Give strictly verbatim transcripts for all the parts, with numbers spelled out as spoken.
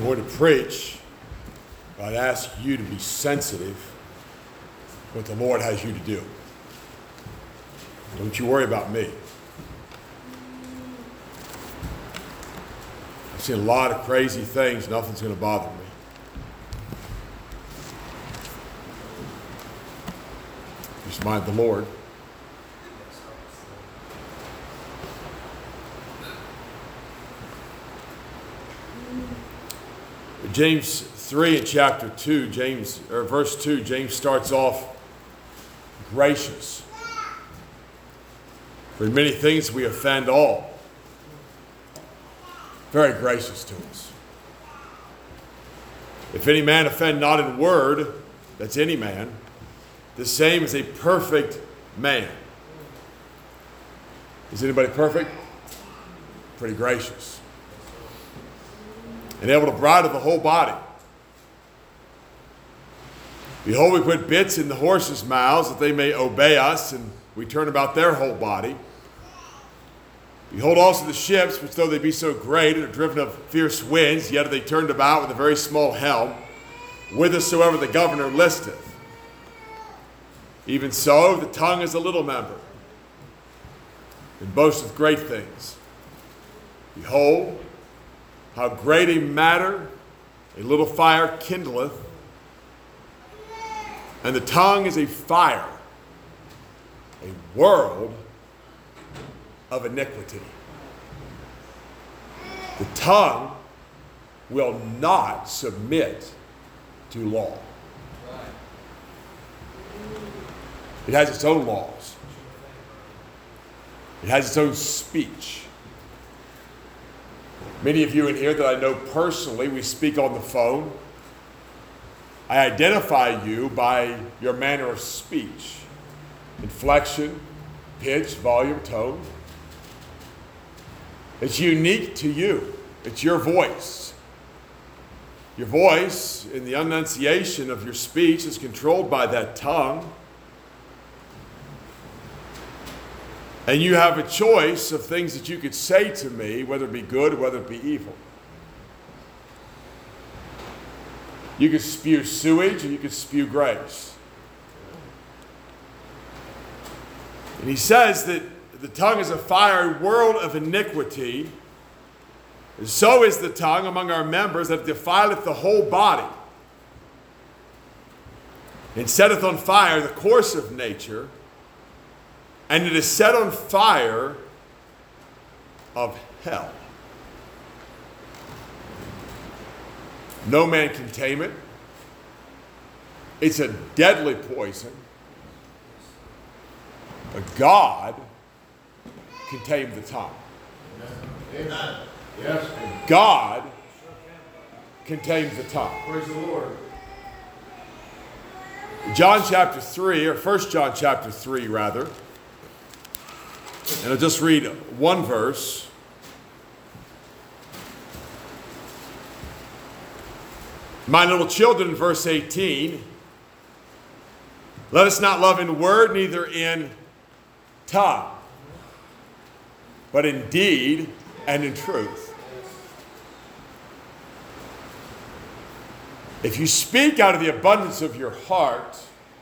going to preach, but I'd ask you to be sensitive to what the Lord has you to do. Don't you worry about me. I've seen a lot of crazy things. Nothing's going to bother me. Just mind the Lord. James three in chapter two, James or verse two, James starts off gracious. For in many things we offend all. Very gracious to us. If any man offend not in word, that's any man, the same is a perfect man. Is anybody perfect? Pretty gracious. And able to bridle the whole body. Behold, we put bits in the horses' mouths that they may obey us, and we turn about their whole body. Behold also the ships, which though they be so great and are driven of fierce winds, yet are they turned about with a very small helm, whithersoever the governor listeth. Even so, the tongue is a little member, and boasteth great things. Behold, how great a matter a little fire kindleth, and the tongue is a fire, a world of iniquity. The tongue will not submit to law. It has its own laws. It has its own speech. Many of you in here that I know personally, we speak on the phone. I identify you by your manner of speech, inflection, pitch, volume, tone. It's unique to you. It's your voice. Your voice in the enunciation of your speech is controlled by that tongue. And you have a choice of things that you could say to me, whether it be good or whether it be evil. You could spew sewage or you could spew grace. And he says that the tongue is a fiery world of iniquity, and so is the tongue among our members, that defileth the whole body, and setteth on fire the course of nature, and it is set on fire of hell. No man can tame it. It's a deadly poison. But God can tame the tongue. Amen. Yes. God can tame the tongue. Praise the Lord. John chapter three, or First John chapter three, rather. And I'll just read one verse. My little children, verse eighteen, let us not love in word, neither in tongue, but in deed and in truth. If you speak out of the abundance of your heart,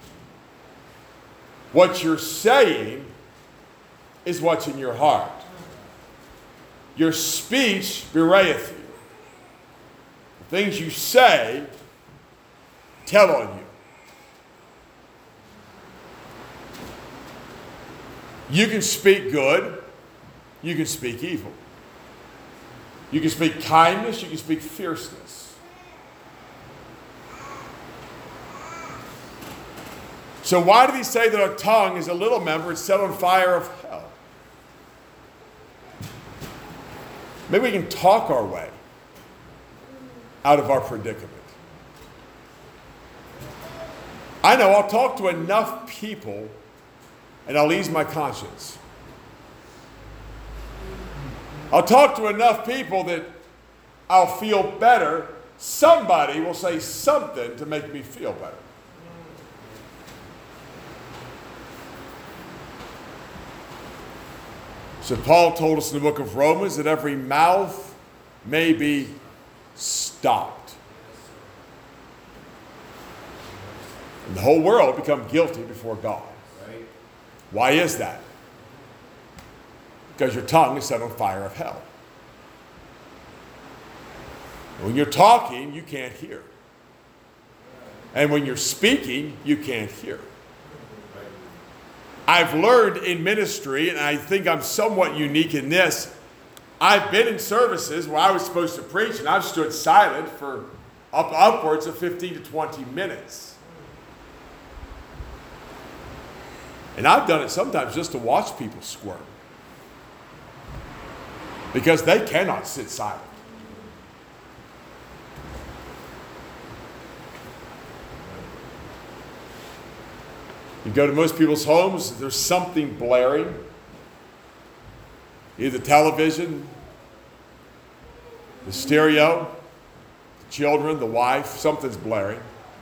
what you're saying is what's in your heart. Your speech bewrayeth you. The things you say tell on you. You can speak good. You can speak evil. You can speak kindness. You can speak fierceness. So why did he say that our tongue is a little member and set on fire of hell? Maybe we can talk our way out of our predicament. I know I'll talk to enough people and I'll ease my conscience. I'll talk to enough people that I'll feel better. Somebody will say something to make me feel better. So Paul told us in the book of Romans that every mouth may be stopped. And the whole world become guilty before God. Right. Why is that? Because your tongue is set on fire of hell. When you're talking, you can't hear. And when you're speaking, you can't hear. I've learned in ministry, and I think I'm somewhat unique in this, I've been in services where I was supposed to preach, and I've stood silent for up, upwards of fifteen to twenty minutes. And I've done it sometimes just to watch people squirm. Because they cannot sit silent. You go to most people's homes, there's something blaring. Either the television, the stereo, the children, the wife, something's blaring.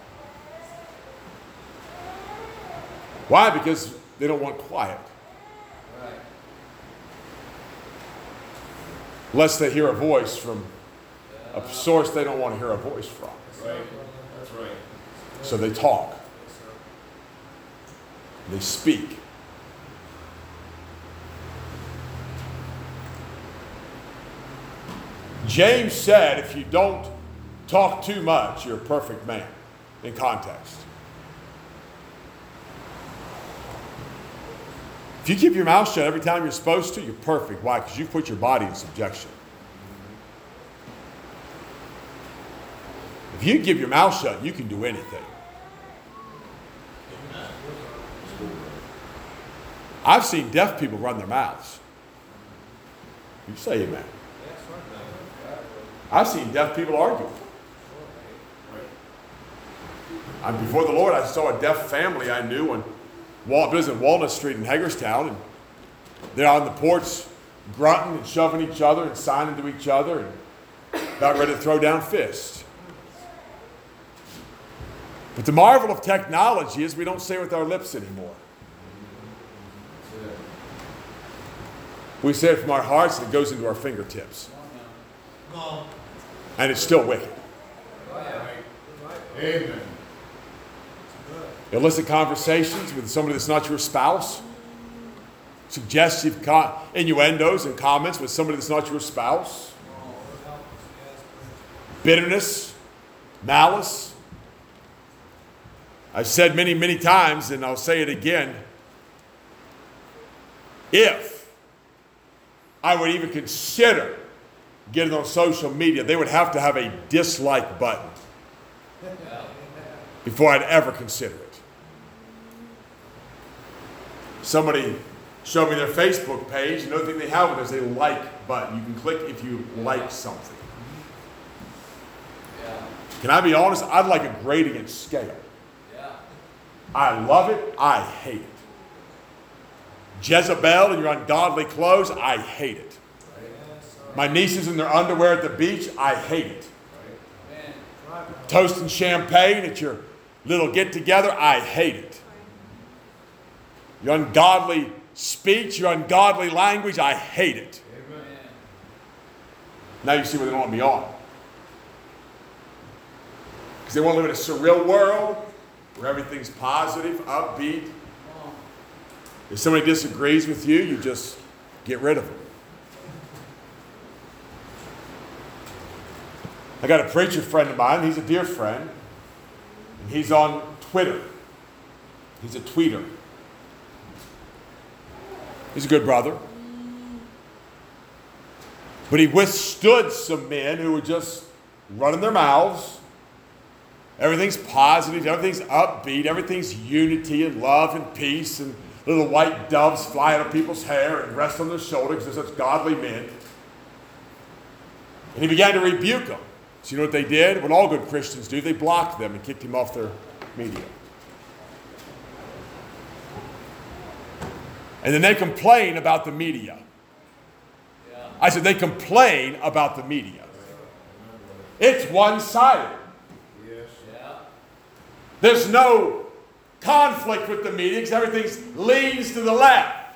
Why? Because they don't want quiet. Right. Unless they hear a voice from a source they don't want to hear a voice from. Right. That's right. So they talk. They speak. James said, if you don't talk too much, you're a perfect man, in context. If you keep your mouth shut every time you're supposed to, you're perfect. Why? Because you put your body in subjection. If you keep your mouth shut, you can do anything. I've seen deaf people run their mouths. You say amen. I've seen deaf people argue. I'm before the Lord. I saw a deaf family I knew on Wal- it was in Walnut Street in Hagerstown, and they're on the porch grunting and shoving each other and signing to each other and about ready to throw down fists. But the marvel of technology is we don't say it with our lips anymore. We say it from our hearts and it goes into our fingertips. And it's still wicked. Amen. Illicit conversations with somebody that's not your spouse. Suggestive con- innuendos and comments with somebody that's not your spouse. Bitterness, malice. I've said many, many times, and I'll say it again. If I would even consider getting on social media, they would have to have a dislike button before I'd ever consider it. Somebody showed me their Facebook page. Another thing they have is a like button. You can click if you like something. Can I be honest? I'd like a gradient scale. I love it. I hate it. Jezebel in your ungodly clothes, I hate it. My nieces in their underwear at the beach, I hate it. Toasting champagne at your little get-together, I hate it. Your ungodly speech, your ungodly language, I hate it. Amen. Now you see what they don't want me on. Because they want to live in a surreal world where everything's positive, upbeat. If somebody disagrees with you, you just get rid of them. I got a preacher friend of mine. He's a dear friend. And he's on Twitter. He's a tweeter. He's a good brother. But he withstood some men who were just running their mouths. Everything's positive, everything's upbeat, everything's unity and love and peace, and little white doves fly out of people's hair and rest on their shoulders because they're such godly men. And he began to rebuke them. So you know what they did? What all good Christians do, they blocked them and kicked him off their media. And then they complain about the media. Yeah. I said, they complain about the media. It's one-sided. Yes. Yeah. There's no conflict with the media because everything leans to the left.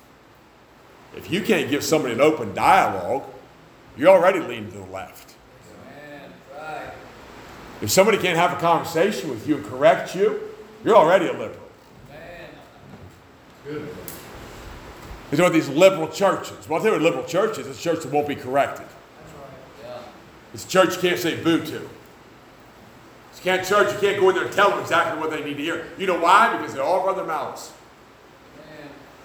If you can't give somebody an open dialogue, you're already leaning to the left. If somebody can't have a conversation with you and correct you, you're already a liberal. Man. Good. These are these liberal churches. Well, I'll tell you what liberal church is. It's a church that won't be corrected. That's right. Yeah. It's a church you can't say boo to. It's a can't church you can't go in there and tell them exactly what they need to hear. You know why? Because they all run their mouths. Man.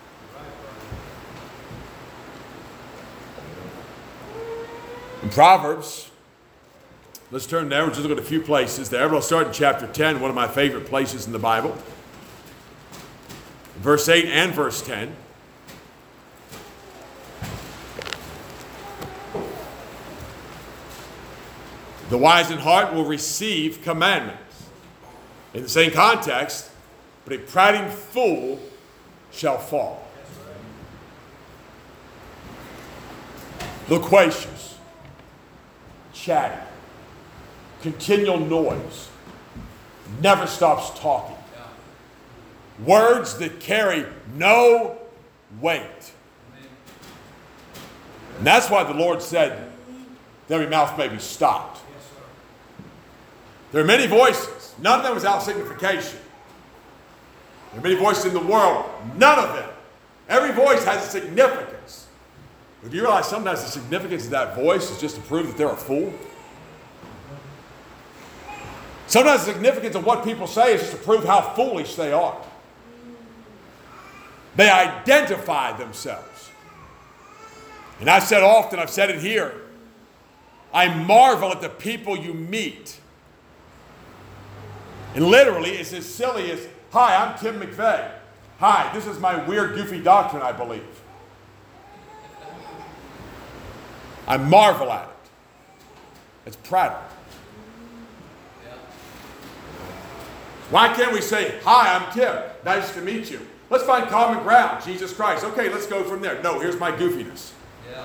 In Proverbs, let's turn there. We'll just look at a few places there. We'll start in chapter ten, one of my favorite places in the Bible. Verse eight and verse ten. The wise in heart will receive commandments. In the same context, but a prating fool shall fall. Loquacious, chatty, continual noise, never stops talking. Words that carry no weight. And that's why the Lord said, every mouth may be stopped. There are many voices. None of them without signification. There are many voices in the world. None of them. Every voice has a significance. But do you realize sometimes the significance of that voice is just to prove that they're a fool? Sometimes the significance of what people say is just to prove how foolish they are. They identify themselves. And I've said often, I've said it here, I marvel at the people you meet. And literally, it's as silly as, hi, I'm Tim McVeigh. Hi, this is my weird, goofy doctrine, I believe. I marvel at it. It's prattle. Why can't we say, hi, I'm Tim. Nice to meet you. Let's find common ground, Jesus Christ. Okay, let's go from there. No, here's my goofiness. Yeah.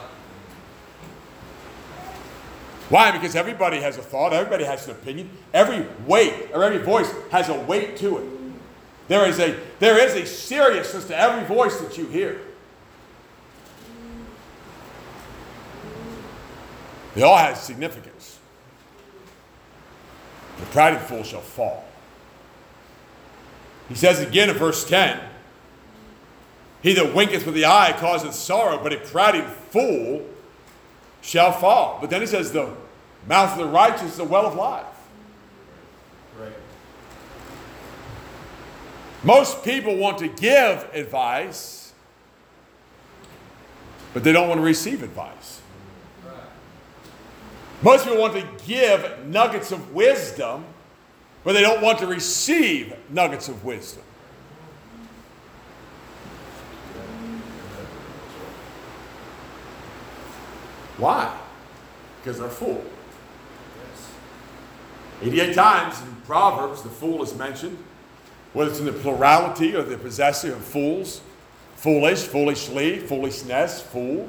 Why? Because everybody has a thought. Everybody has an opinion. Every weight or every voice has a weight to it. There is a, there is a seriousness to every voice that you hear. They all have significance. The prating fool shall fall. He says again in verse ten, he that winketh with the eye causeth sorrow, but a prating fool shall fall. But then he says, the mouth of the righteous is a well of life. Right. Most people want to give advice, but they don't want to receive advice. Right. Most people want to give nuggets of wisdom, but they don't want to receive nuggets of wisdom. Why? Because they're a fool. Yes. eighty-eight times in Proverbs, the fool is mentioned, whether it's in the plurality or the possessive of fools. Foolish, foolishly, foolishness, fool.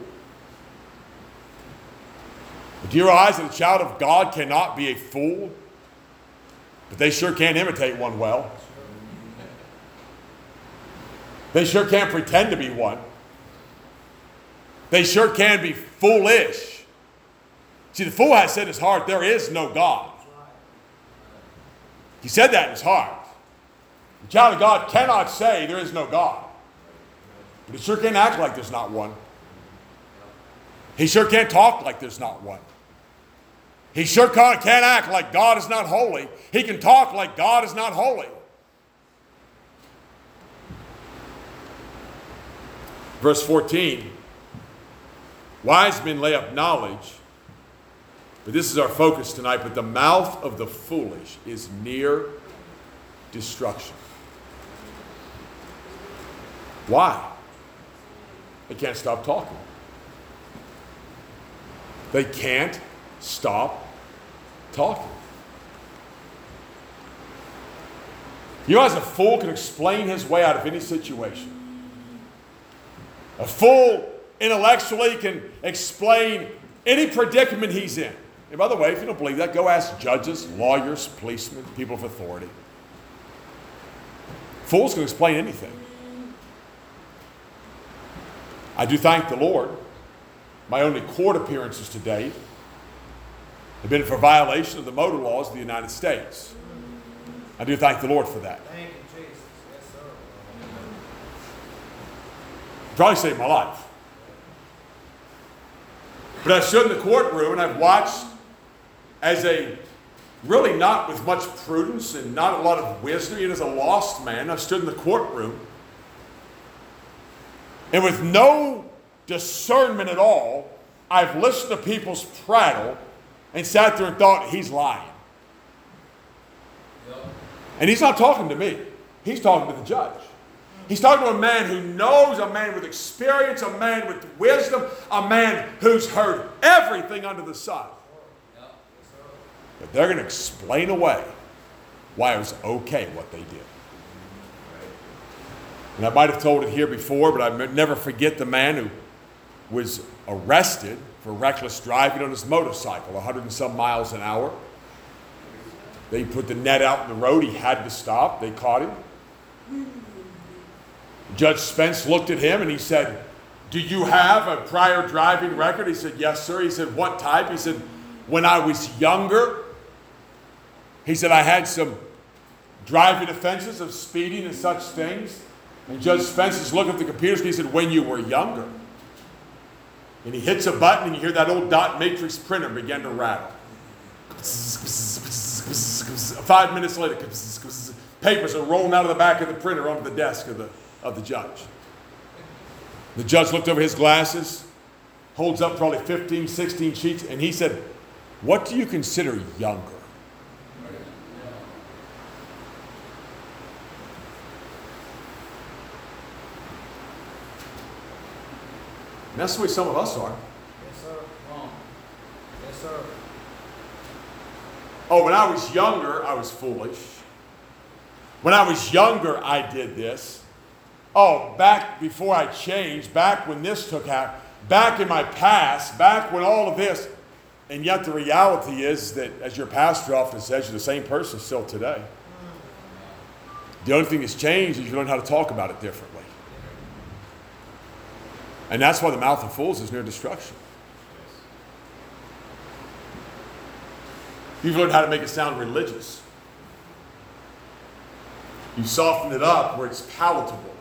But do you realize that a child of God cannot be a fool? But they sure can't imitate one well. They sure can't pretend to be one. They sure can be foolish. See, the fool has said in his heart, there is no God. He said that in his heart. The child of God cannot say there is no God. But he sure can't act like there's not one. He sure can't talk like there's not one. He sure can't act like God is not holy. He can talk like God is not holy. Verse fourteen. Wise men lay up knowledge, but this is our focus tonight, but the mouth of the foolish is near destruction. Why? They can't stop talking. They can't stop talking. You know, as a fool can explain his way out of any situation. A fool intellectually can explain any predicament he's in. And by the way, if you don't believe that, go ask judges, lawyers, policemen, people of authority. Fools can explain anything. I do thank the Lord. My only court appearances to date have been for violation of the motor laws of the United States. I do thank the Lord for that. Thank you, Jesus. Yes, sir. Probably saved my life. But I stood in the courtroom and I've watched as a really not with much prudence and not a lot of wisdom, yet as a lost man, I've stood in the courtroom and with no discernment at all, I've listened to people's prattle and sat there and thought, he's lying. Yep. And he's not talking to me. He's talking to the judge. He's talking to a man who knows, a man with experience, a man with wisdom, a man who's heard everything under the sun. Yep. Yes, sir. But they're going to explain away why it was okay what they did. And I might have told it here before, but I never forget the man who was arrested for reckless driving on his motorcycle, a hundred and some miles an hour. They put the net out in the road. He had to stop. They caught him. Judge Spence looked at him and he said, do you have a prior driving record? He said, yes, sir. He said, what type? He said, when I was younger, he said, I had some driving offenses of speeding and such things. And Judge Spence is looking at the computer screen. He said, when you were younger. And he hits a button and you hear that old dot matrix printer begin to rattle. Five minutes later, papers are rolling out of the back of the printer onto the desk of the, of the judge. The judge looked over his glasses, holds up probably fifteen, sixteen sheets, and he said, what do you consider younger? And that's the way some of us are. Yes, sir. Come on. Yes, sir. Oh, when I was younger, I was foolish. When I was younger, I did this. Oh, back before I changed, back when this took out, back in my past, back when all of this. And yet the reality is that, as your pastor often says, you're the same person still today. The only thing that's changed is you learn how to talk about it differently. And that's why the mouth of fools is near destruction. You've learned how to make it sound religious. You soften it up where it's palatable.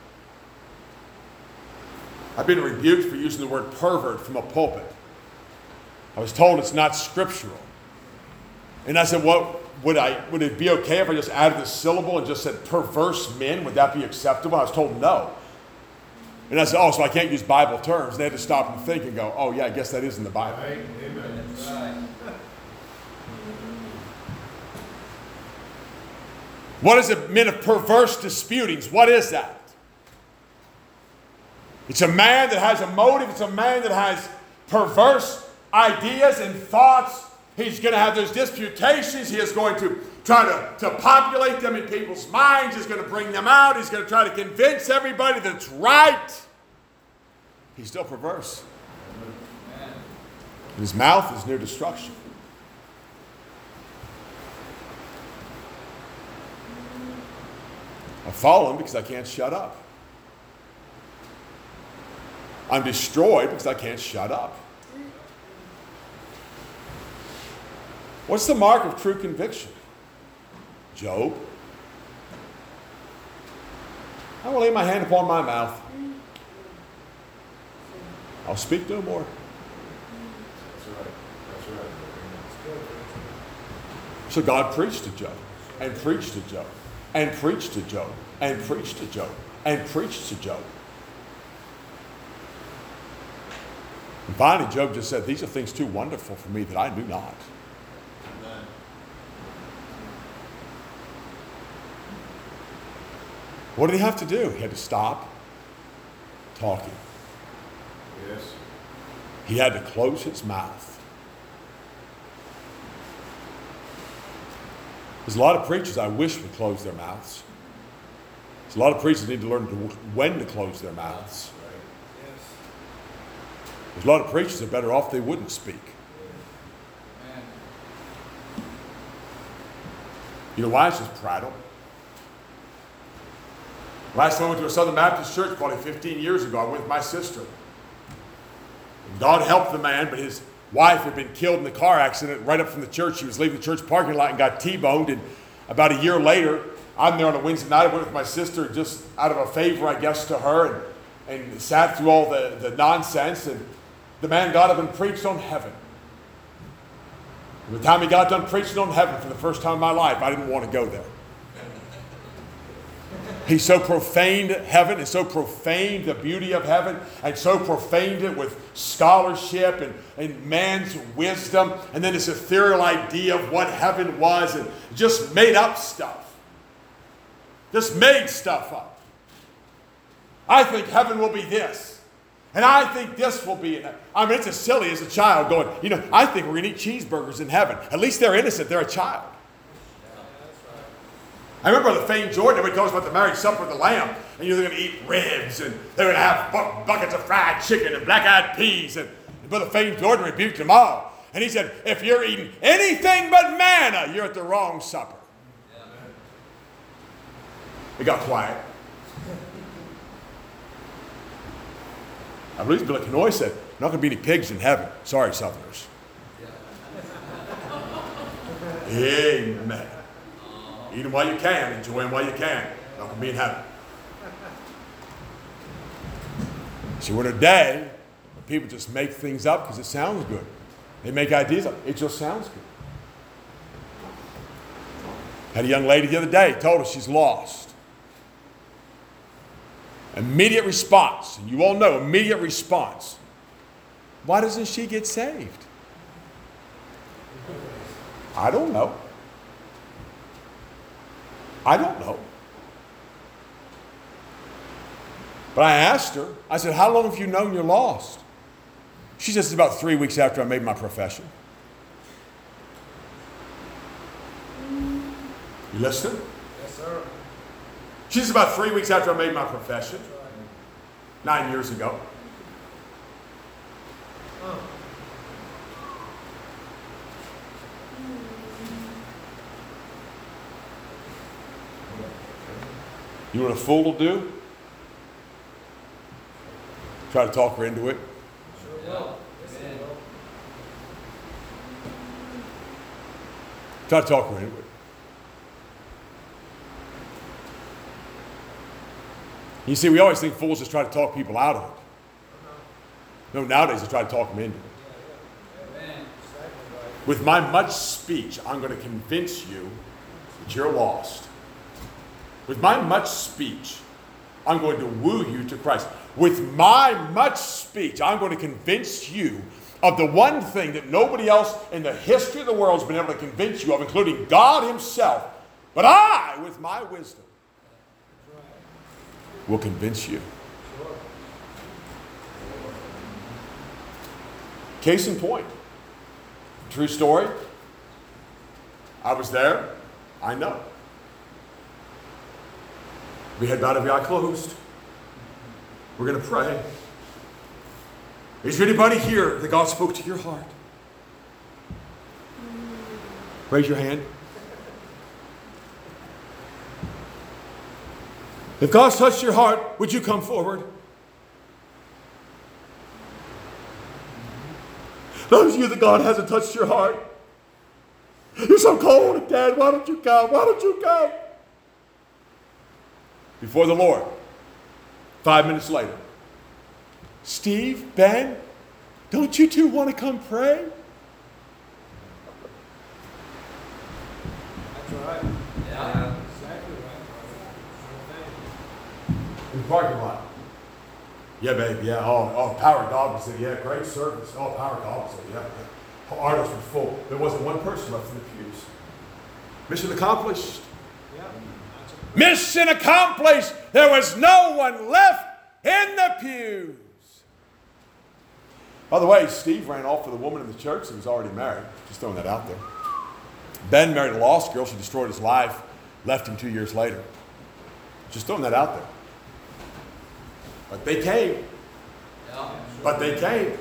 I've been rebuked for using the word pervert from a pulpit. I was told it's not scriptural. And I said, what, would I, would it be okay if I just added a syllable and just said perverse men? Would that be acceptable? I was told no. And I said, oh, so I can't use Bible terms. And they had to stop and think and go, oh, yeah, I guess that is in the Bible. Right. Amen. That's right. What is it meant of perverse disputings? What is that? It's a man that has a motive. It's a man that has perverse ideas and thoughts. He's going to have those disputations. He is going to try to, to populate them in people's minds. He's going to bring them out. He's going to try to convince everybody that it's right. He's still perverse. Amen. His mouth is near destruction. I follow him because I can't shut up. I'm destroyed because I can't shut up. What's the mark of true conviction? Job. I will lay my hand upon my mouth. I'll speak no more. That's right. That's right. So God preached to Job, and preached to Job, and preached to Job, and preached to Job, and preached to Job. And finally, Job just said, these are things too wonderful for me that I do not. Amen. What did he have to do? He had to stop talking. Yes. He had to close his mouth. There's a lot of preachers I wish would close their mouths. There's a lot of preachers need to learn to, when to close their mouths. Right. Yes. There's a lot of preachers that are better off they wouldn't speak. Amen. You know why? It's just prattle. Last time I went to a Southern Baptist church, probably fifteen years ago, I went with my sister. And God helped the man, but his wife had been killed in a car accident right up from the church. She was leaving the church parking lot and got T-boned. And about a year later, I'm there on a Wednesday night. I went with my sister just out of a favor, I guess, to her, and, and sat through all the, the nonsense. And the man got up and preached on heaven. By the time he got done preaching on heaven for the first time in my life, I didn't want to go there. He so profaned heaven and so profaned the beauty of heaven and so profaned it with scholarship and, and man's wisdom and then this ethereal idea of what heaven was and just made up stuff. Just made stuff up. I think heaven will be this. And I think this will be it. I mean, it's as silly as a child going, you know, I think we're going to eat cheeseburgers in heaven. At least they're innocent. They're a child. I remember the famed Jordan, everybody talks about the marriage supper of the Lamb, and you're going to eat ribs, and they're going to have bu- buckets of fried chicken and black-eyed peas, and Brother Famed Jordan rebuked them all. And he said, if you're eating anything but manna, you're at the wrong supper. It got quiet. I believe Billy Kenoy said, not going to be any pigs in heaven. Sorry, Southerners. Amen. Eat them while you can. Enjoy them while you can. Not going to be in heaven. See, we're in a day where people just make things up because it sounds good. They make ideas up. It just sounds good. Had a young lady the other day told us she's lost. Immediate response. And you all know immediate response. Why doesn't she get saved? I don't know. I don't know. But I asked her, I said, how long have you known you're lost? She says, it's about three weeks after I made my profession. You listening? Yes, sir. She says, about three weeks after I made my profession. Nine years ago. Oh. You know what a fool will do? Try to talk her into it. Try to talk her into it. You see, we always think fools just try to talk people out of it. No, nowadays they try to talk them into it. With my much speech, I'm going to convince you that you're lost. With my much speech, I'm going to woo you to Christ. With my much speech, I'm going to convince you of the one thing that nobody else in the history of the world has been able to convince you of, including God himself. But I, with my wisdom, will convince you. Case in point. True story. I was there. I know. We had about every eye closed. We're going to pray. Is there anybody here that God spoke to your heart? Raise your hand. If God's touched your heart, would you come forward? Those of you that God hasn't touched your heart, you're so cold and dead. Why don't you come? Why don't you come? Before the Lord, five minutes later, Steve, Ben, don't you two want to come pray? That's right. Yeah. Exactly right. In the parking lot. Yeah, baby, yeah. Oh, oh, Power God was there. Yeah, great service. Oh, Power God was there. Yeah, yeah. Artists were full. There wasn't one person left in the pews. Mission accomplished. Yeah. Mission accomplished. There was no one left in the pews. By the way, Steve ran off with a woman in the church that was already married. Just throwing that out there. Ben married a lost girl. She destroyed his life. Left him two years later. Just throwing that out there. But they came. Yeah. But they came.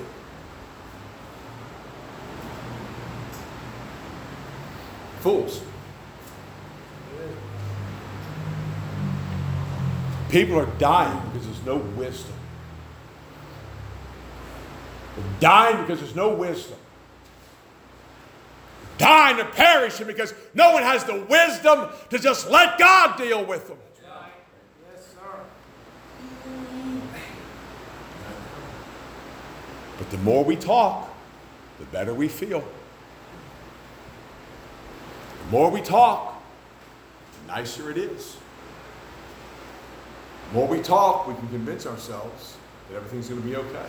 Fools. People are dying because there's no wisdom. They're dying because there's no wisdom. dying and perishing because no one has the wisdom to just let God deal with them. Yes, sir. But the more we talk, the better we feel. The more we talk, the nicer it is. The more we talk, we can convince ourselves that everything's going to be okay.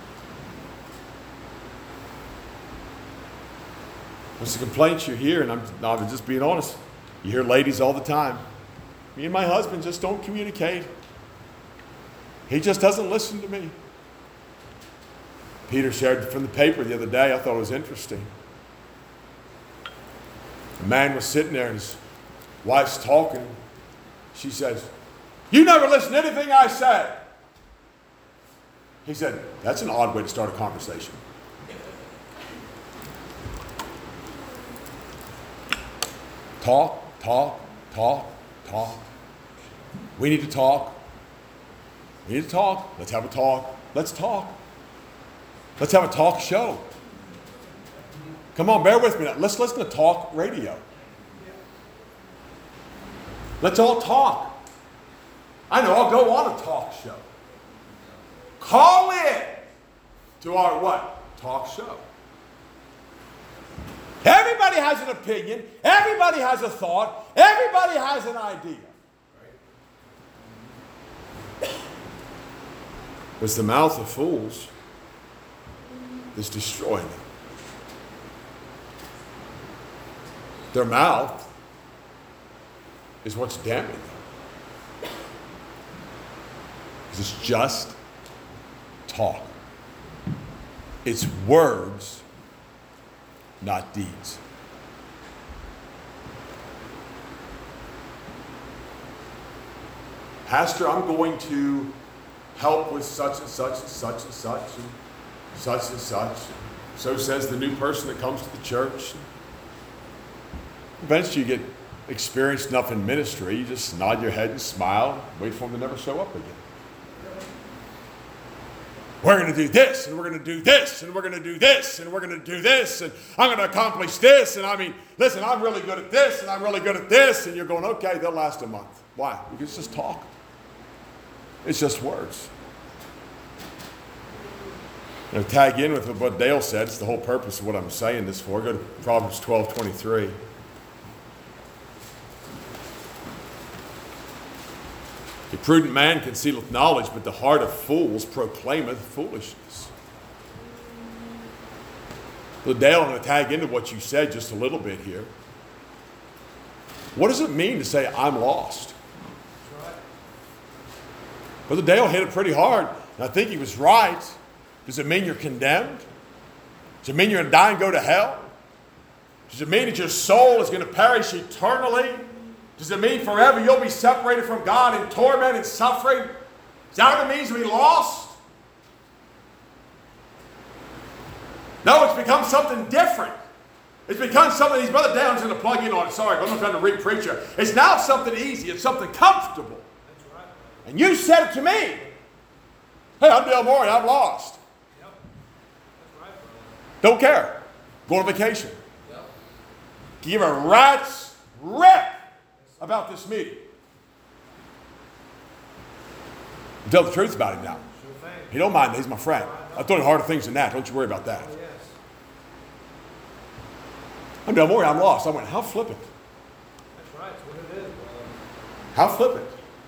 What's the complaints you hear? And I'm, no, I'm just being honest. You hear ladies all the time. Me and my husband just don't communicate. He just doesn't listen to me. Peter shared from the paper the other day. I thought it was interesting. A man was sitting there and his wife's talking. She says, "You never listen to anything I say." He said, "That's an odd way to start a conversation." Talk, talk, talk, talk. We need to talk. We need to talk. Let's have a talk. Let's talk. Let's have a talk show. Come on, bear with me now. Let's listen to talk radio. Let's all talk. I know, I'll go on a talk show. Call in to our what? Talk show. Everybody has an opinion. Everybody has a thought. Everybody has an idea. It's the mouth of fools that's destroying them. Their mouth is what's damning them. Because it's just talk. It's words, not deeds. Pastor, I'm going to help with such and such and such and such and such and such. So says the new person that comes to the church. Eventually you get experienced enough in ministry, you just nod your head and smile, wait for them to never show up again. We're going to do this, and we're going to do this, and we're going to do this, and we're going to do this, and I'm going to accomplish this, and I mean, listen, I'm really good at this, and I'm really good at this, and you're going, okay, they'll last a month. Why? Because it's just talk. It's just words. You know, tag in with what Dale said. It's the whole purpose of what I'm saying this for. Go to Proverbs twelve twenty-three. A prudent man concealeth knowledge, but the heart of fools proclaimeth foolishness. So Dale, I'm going to tag into what you said just a little bit here. What does it mean to say, I'm lost? Brother Dale hit it pretty hard, and I think he was right. Does it mean you're condemned? Does it mean you're going to die and go to hell? Does it mean that your soul is going to perish eternally? Does it mean forever you'll be separated from God in torment and suffering? Is that what it means to be lost? No, it's become something different. It's become something, these Brother Dale's going to plug in on it. Sorry, I'm not trying to re-preach you. It's now something easy. It's something comfortable. That's right. And you said it to me. Hey, I'm Dale Moore and I'm lost. Yep. That's right, brother. Don't care. Go on vacation. Yep. Give a rat's rip about this meeting. Tell the truth about him now. Sure thing. He don't mind. He's my friend. I thought of harder things than that. Don't you worry about that. Oh, yes. I'm Del Moore. I'm lost. I went, how flippant. That's right. That's what it is, brother. How flippant.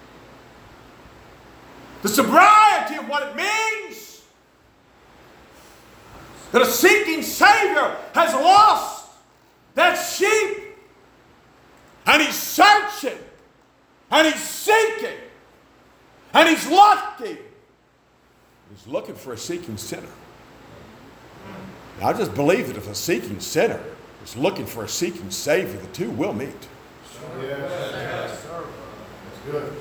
The sobriety of what it means that a seeking Savior has lost that sheep. And he's searching. And he's seeking. And he's looking. He's looking for a seeking sinner. And I just believe that if a seeking sinner is looking for a seeking Savior, the two will meet. Sure. Yes, yes, yes, sir, brother. That's good.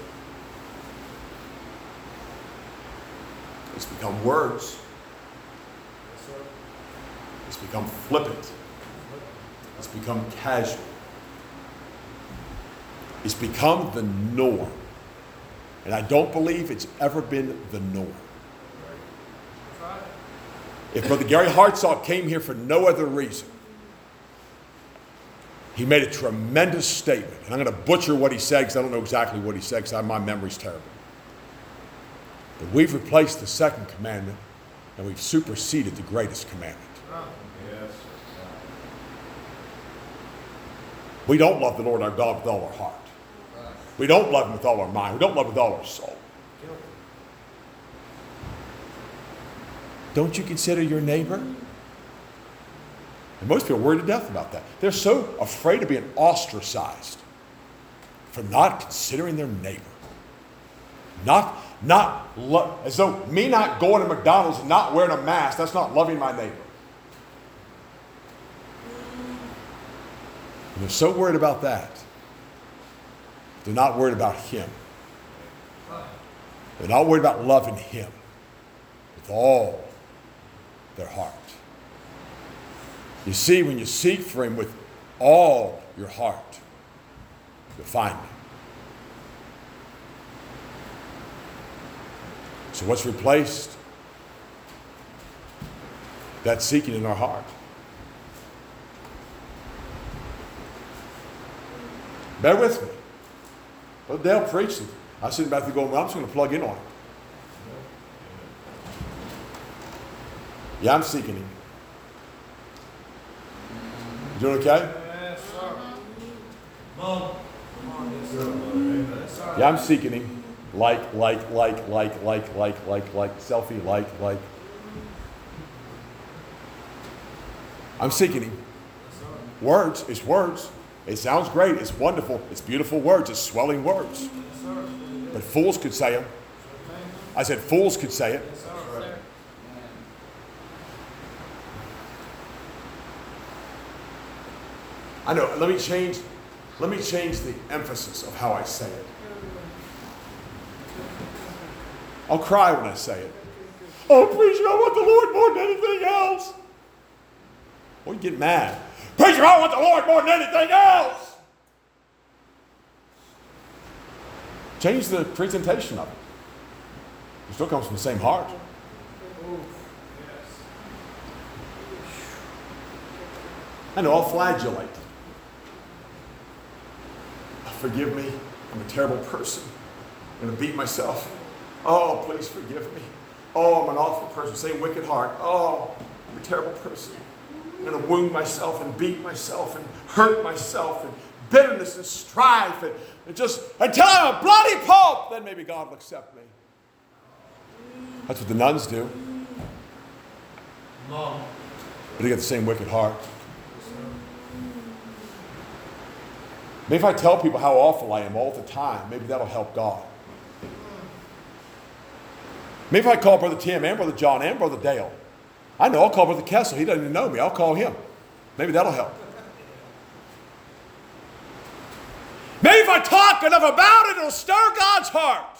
It's become words. Yes, sir. It's become flippant. It's become casual. It's become the norm. And I don't believe it's ever been the norm. That's right. If Brother Gary Hartsock came here for no other reason he made a tremendous statement. And I'm going to butcher what he said because I don't know exactly what he said because my memory's terrible. But we've replaced the second commandment and we've superseded the greatest commandment. Yes. We don't love the Lord our God with all our heart. We don't love him with all our mind. We don't love him with all our soul. Guilty. Don't you consider your neighbor? And most people are worried to death about that. They're so afraid of being ostracized for not considering their neighbor. Not, not lo- as though me not going to McDonald's and not wearing a mask, that's not loving my neighbor. And they're so worried about that. They're not worried about him. They're not worried about loving him with all their heart. You see, when you seek for him with all your heart, you'll find him. So what's replaced that seeking in our heart? Bear with me. Brother Dale preached it. I was sitting back there going, well, I'm just going to plug in on it. Yeah, I'm seeking him. You doing okay? Yes, sir. Mom. Come on, yes, sir. Yes, sir. Yeah, I'm seeking him. Like, like, like, like, like, like, like, like, selfie, like, like. I'm seeking him. Yes, sir. Words, it's words. It sounds great. It's wonderful. It's beautiful words. It's swelling words. Yes, sir. But fools could say them. I said fools could say it. Yes, sir. I know. Let me change. Let me change the emphasis of how I say it. I'll cry when I say it. Oh, preacher, I want the Lord more than anything else. Well, you get mad. Preacher, I want the Lord more than anything else. Change the presentation of it. It still comes from the same heart. I know, I'll flagellate. Forgive me. I'm a terrible person. I'm going to beat myself. Oh, please forgive me. Oh, I'm an awful person. Same wicked heart. Oh, I'm a terrible person. I'm going to wound myself and beat myself and hurt myself and bitterness and strife and, and just until I'm a bloody pope, then maybe God will accept me. That's what the nuns do. Mom. But they got the same wicked heart. Maybe if I tell people how awful I am all the time, maybe that'll help God. Maybe if I call Brother Tim and Brother John and Brother Dale. I know, I'll call Brother Kessel. He doesn't even know me. I'll call him. Maybe that'll help. Maybe if I talk enough about it, it'll stir God's heart.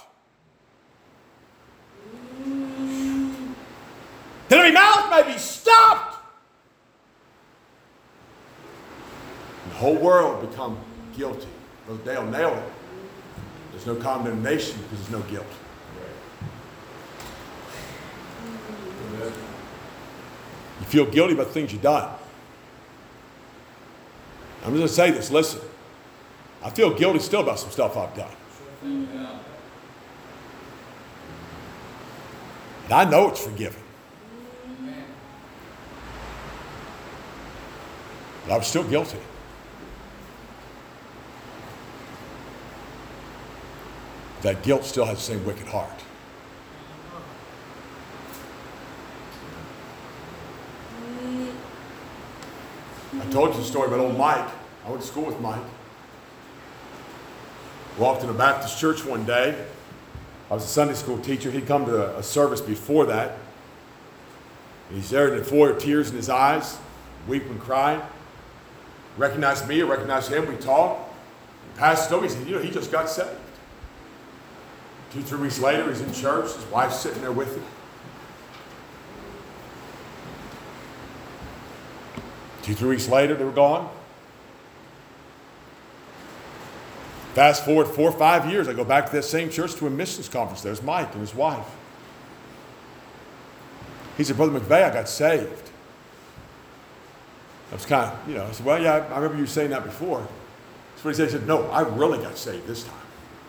Then every mouth may be stopped. And the whole world become guilty. Brother Dale nailed it. There's no condemnation because there's no guilt. You feel guilty about things you've done. I'm just going to say this. Listen. I feel guilty still about some stuff I've done. And I know it's forgiven. But I was still guilty. That guilt still has the same wicked heart. I told you the story about old Mike. I went to school with Mike. Walked in a Baptist church one day. I was a Sunday school teacher. He'd come to a service before that. And he's there in the foyer, tears in his eyes, weeping, crying. Recognized me, I recognized him. We talked. The pastor told me, he said, you know, he just got saved. Two, three weeks later, he's in church. His wife's sitting there with him. Two, three weeks later, they were gone. Fast forward four or five years, I go back to that same church to a missions conference. There's Mike and his wife. He said, Brother McVeigh, I got saved. I was kind of, you know, I said, well, yeah, I remember you saying that before. That's what he said. He said, no, I really got saved this time.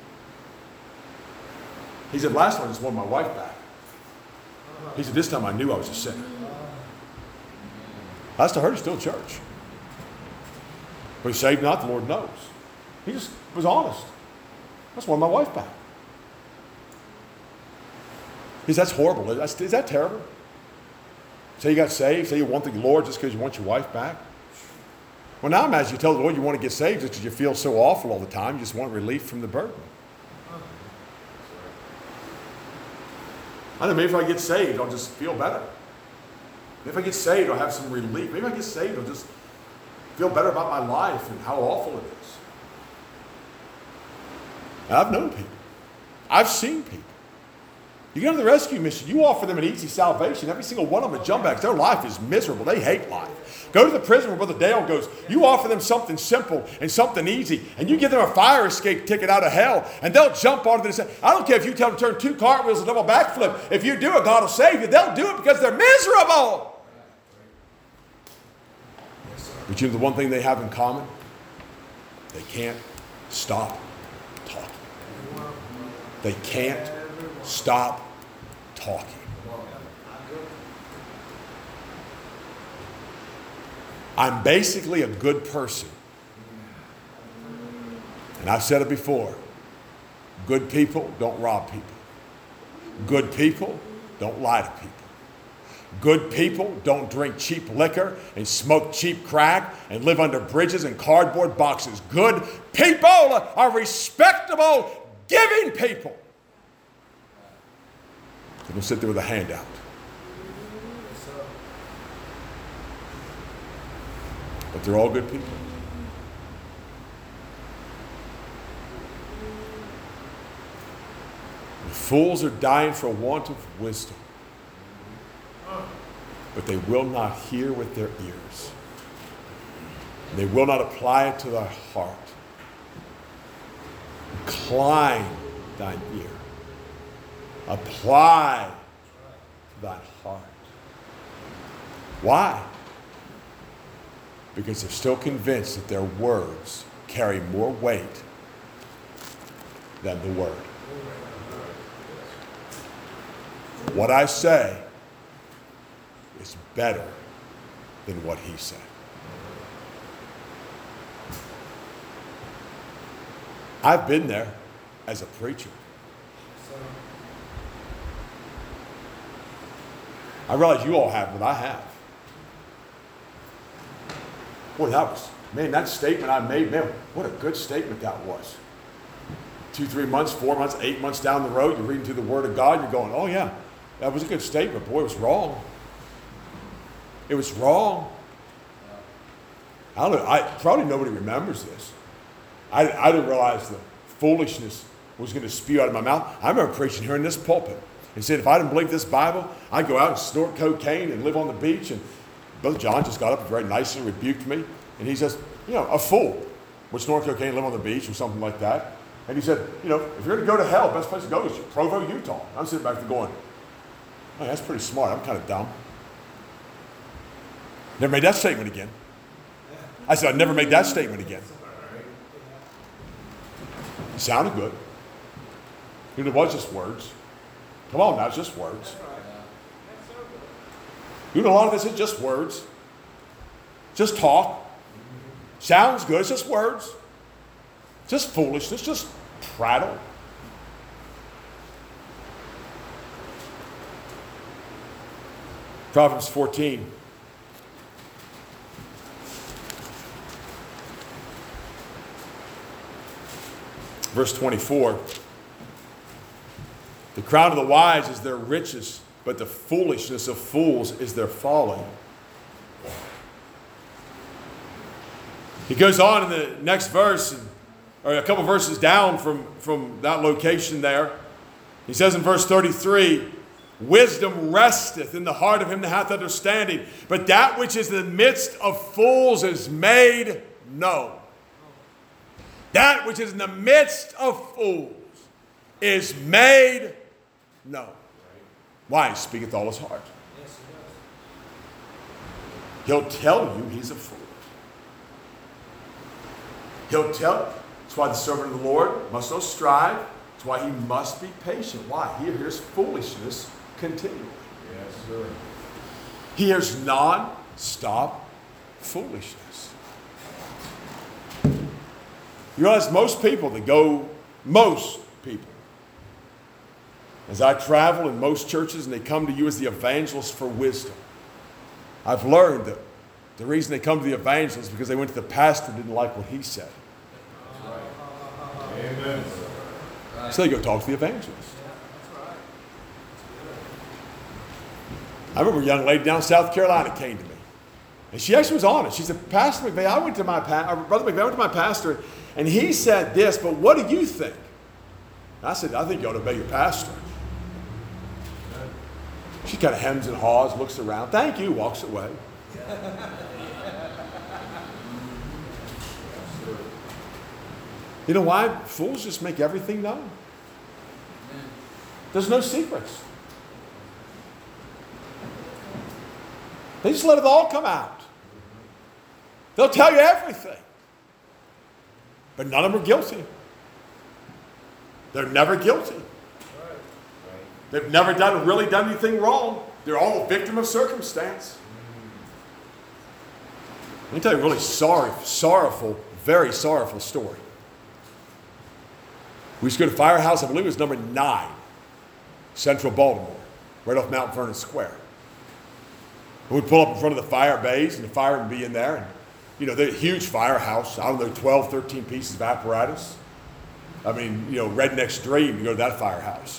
He said, last one I just won my wife back. He said, this time I knew I was a sinner. I still heard he's still in church. But he's saved not, the Lord knows. He just was honest. I just won my wife back. He said, that's horrible. Is that, is that terrible? Say you got saved, say you want the Lord just because you want your wife back? Well, now imagine you tell the Lord you want to get saved just because you feel so awful all the time. You just want relief from the burden. I know, maybe if I get saved, I'll just feel better. Maybe if I get saved, I'll have some relief. Maybe if I get saved, I'll just feel better about my life and how awful it is. And I've known people. I've seen people. You go to the rescue mission, you offer them an easy salvation. Every single one of them a jump back. Their life is miserable. They hate life. Go to the prison where Brother Dale goes. You offer them something simple and something easy, and you give them a fire escape ticket out of hell, and they'll jump onto this. I don't care if you tell them to turn two cartwheels and double backflip. If you do it, God will save you. They'll do it because they're miserable. But you know the one thing they have in common? They can't stop talking. They can't stop talking. I'm basically a good person. And I've said it before. Good people don't rob people. Good people don't lie to people. Good people don't drink cheap liquor and smoke cheap crack and live under bridges and cardboard boxes. Good people are respectable, giving people. They don't sit there with a handout. But they're all good people. The fools are dying for want of wisdom, but they will not hear with their ears. They will not apply it to their heart. Incline thine ear. Apply to thine heart. Why? Because they're still convinced that their words carry more weight than the word. What I say is better than what he said. I've been there as a preacher. I realize you all have, but I have. Boy, that was, man, that statement I made, man, what a good statement that was. Two, three months, four months, eight months down the road, you're reading through the Word of God, you're going, oh yeah, that was a good statement. Boy, it was wrong. It was wrong. I don't know, I, probably nobody remembers this. I, I didn't realize the foolishness was going to spew out of my mouth. I remember preaching here in this pulpit. He said, if I didn't believe this Bible, I'd go out and snort cocaine and live on the beach. And Brother John just got up and very nicely rebuked me. And he says, you know, a fool would snort cocaine and live on the beach or something like that. And he said, you know, if you're going to go to hell, the best place to go is Provo, Utah. I'm sitting back there going, oh, that's pretty smart. I'm kind of dumb. Never made that statement again. I said, I'd never make that statement again. It sounded good. It was just words. Come on now, it's just words. You know, a lot of this is just words. Just talk. Sounds good, it's just words. Just foolishness, just prattle. Proverbs fourteen. Verse twenty-four. The crown of the wise is their riches, but the foolishness of fools is their folly. He goes on in the next verse, or a couple verses down from, from that location there. He says in verse thirty-three, wisdom resteth in the heart of him that hath understanding, but that which is in the midst of fools is made known. That which is in the midst of fools is made known. Why? He speaketh all his heart. He'll tell you he's a fool. He'll tell you. That's why the servant of the Lord must not strive. That's why he must be patient. Why? He hears foolishness continually. Yes, sir. He hears non-stop foolishness. You realize most people that go, most people, as I travel in most churches and they come to you as the evangelist for wisdom, I've learned that the reason they come to the evangelist is because they went to the pastor and didn't like what he said. Amen. So they go talk to the evangelist. I remember a young lady down in South Carolina came to me. And she actually was honest. She said, Pastor McVeigh, I went to my pa- Brother McVeigh, I went to my pastor, and he said this, but what do you think? And I said, I think you ought to obey your pastor. She kind of hems and haws, looks around. Thank you, walks away. You know why? Fools just make everything known. There's no secrets. They just let it all come out. They'll tell you everything. But none of them are guilty. They're never guilty. They've never done really done anything wrong. They're all a victim of circumstance. Let me tell you a really sorry, sorrowful, very sorrowful story. We used to go to Firehouse, I believe it was number nine, Central Baltimore, right off Mount Vernon Square. And we'd pull up in front of the fire bays, and the fire would be in there. And, you know, they're a huge firehouse. I don't know, twelve, thirteen pieces of apparatus. I mean, you know, redneck's dream to go to that firehouse.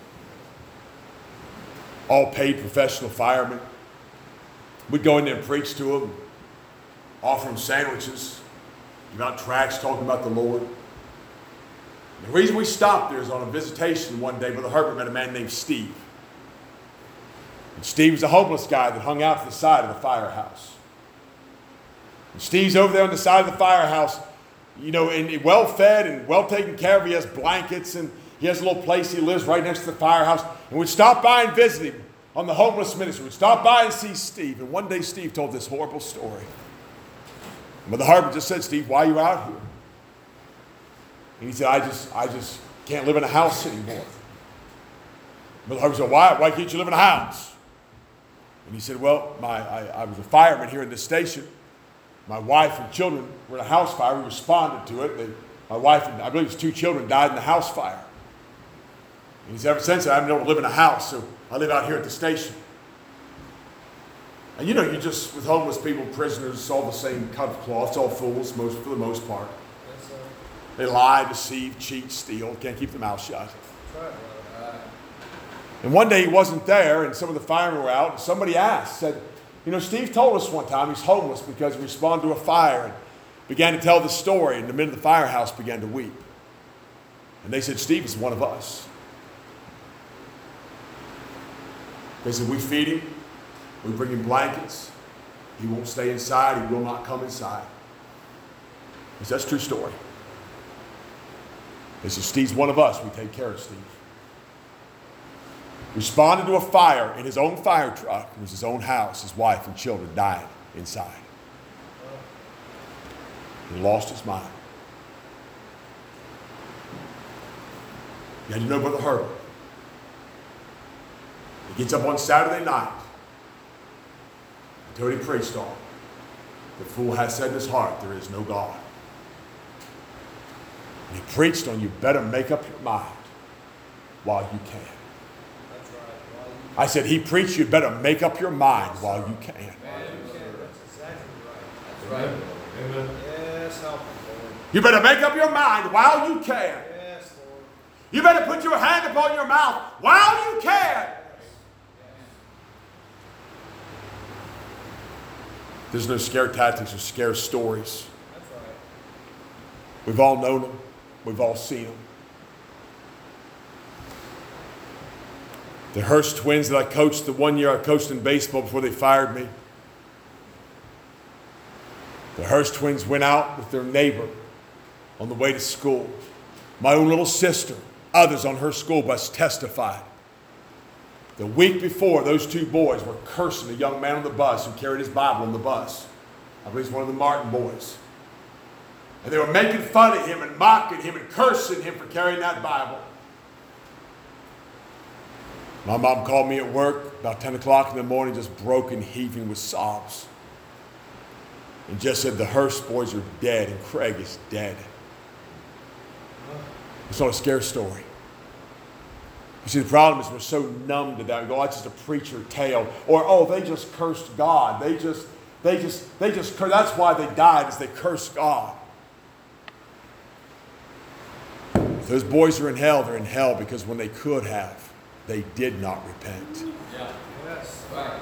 All paid professional firemen. We'd go in there and preach to them, offer them sandwiches, give out tracts talking about the Lord. The reason we stopped there is on a visitation one day, Brother Herbert met a man named Steve. And Steve was a homeless guy that hung out to the side of the firehouse. And Steve's over there on the side of the firehouse, you know, and well fed and well taken care of. He has blankets and he has a little place he lives right next to the firehouse. And we'd stop by and visit him on the homeless ministry. We'd stop by and see Steve. And one day Steve told this horrible story. And Brother Herbert just said, Steve, why are you out here? And he said, I just, I just can't live in a house anymore. Brother Herbert said, why? Why can't you live in a house? And he said, well, my, I, I was a fireman here in this station. My wife and children were in a house fire. We responded to it. They, my wife and I believe his two children died in the house fire. And he said, ever since I haven't been able to live in a house, so I live out here at the station. And you know, you just, with homeless people, prisoners, it's all the same cut of cloth. It's all fools, most, for the most part. They lie, deceive, cheat, steal, can't keep their mouth shut. And one day he wasn't there, and some of the firemen were out, and somebody asked, said, you know, Steve told us one time he's homeless because he responded to a fire and began to tell the story, and the men in the firehouse began to weep. And they said, Steve is one of us. They said, we feed him, we bring him blankets, he won't stay inside, he will not come inside. He said, that's a true story. They said, Steve's one of us, we take care of Steve. Responded to a fire in his own fire truck. It was his own house. His wife and children died inside. He lost his mind. You had to know Brother Herbert. He gets up on Saturday night. Until he preached on, the fool has said in his heart, there is no God. And he preached on, you better make up your mind while you can. I said, he preached, you better make up your mind while you can. Right. Amen. Yes, help me, Lord. You better make up your mind while you can. Yes, Lord. You better put your hand upon your mouth while you can. There's no scare tactics or scare stories. That's right. We've all known them. We've all seen them. The Hurst twins that I coached, the one year I coached in baseball before they fired me. The Hurst twins went out with their neighbor on the way to school. My own little sister, others on her school bus testified The week before, those two boys were cursing a young man on the bus who carried his Bible on the bus. I believe he's one of the Martin boys. And they were making fun of him and mocking him and cursing him for carrying that Bible. My mom called me at work about ten o'clock in the morning, just broken, heaving with sobs. And just said, the Hurst boys are dead and Craig is dead. It's not a scare story. You see, the problem is we're so numb to that. We go, oh, that's just a preacher tale. Or, oh, they just cursed God. They just, they just, they just, that's why they died, is they cursed God. If those boys are in hell, they're in hell because when they could have, they did not repent. Yeah. Yes. Right.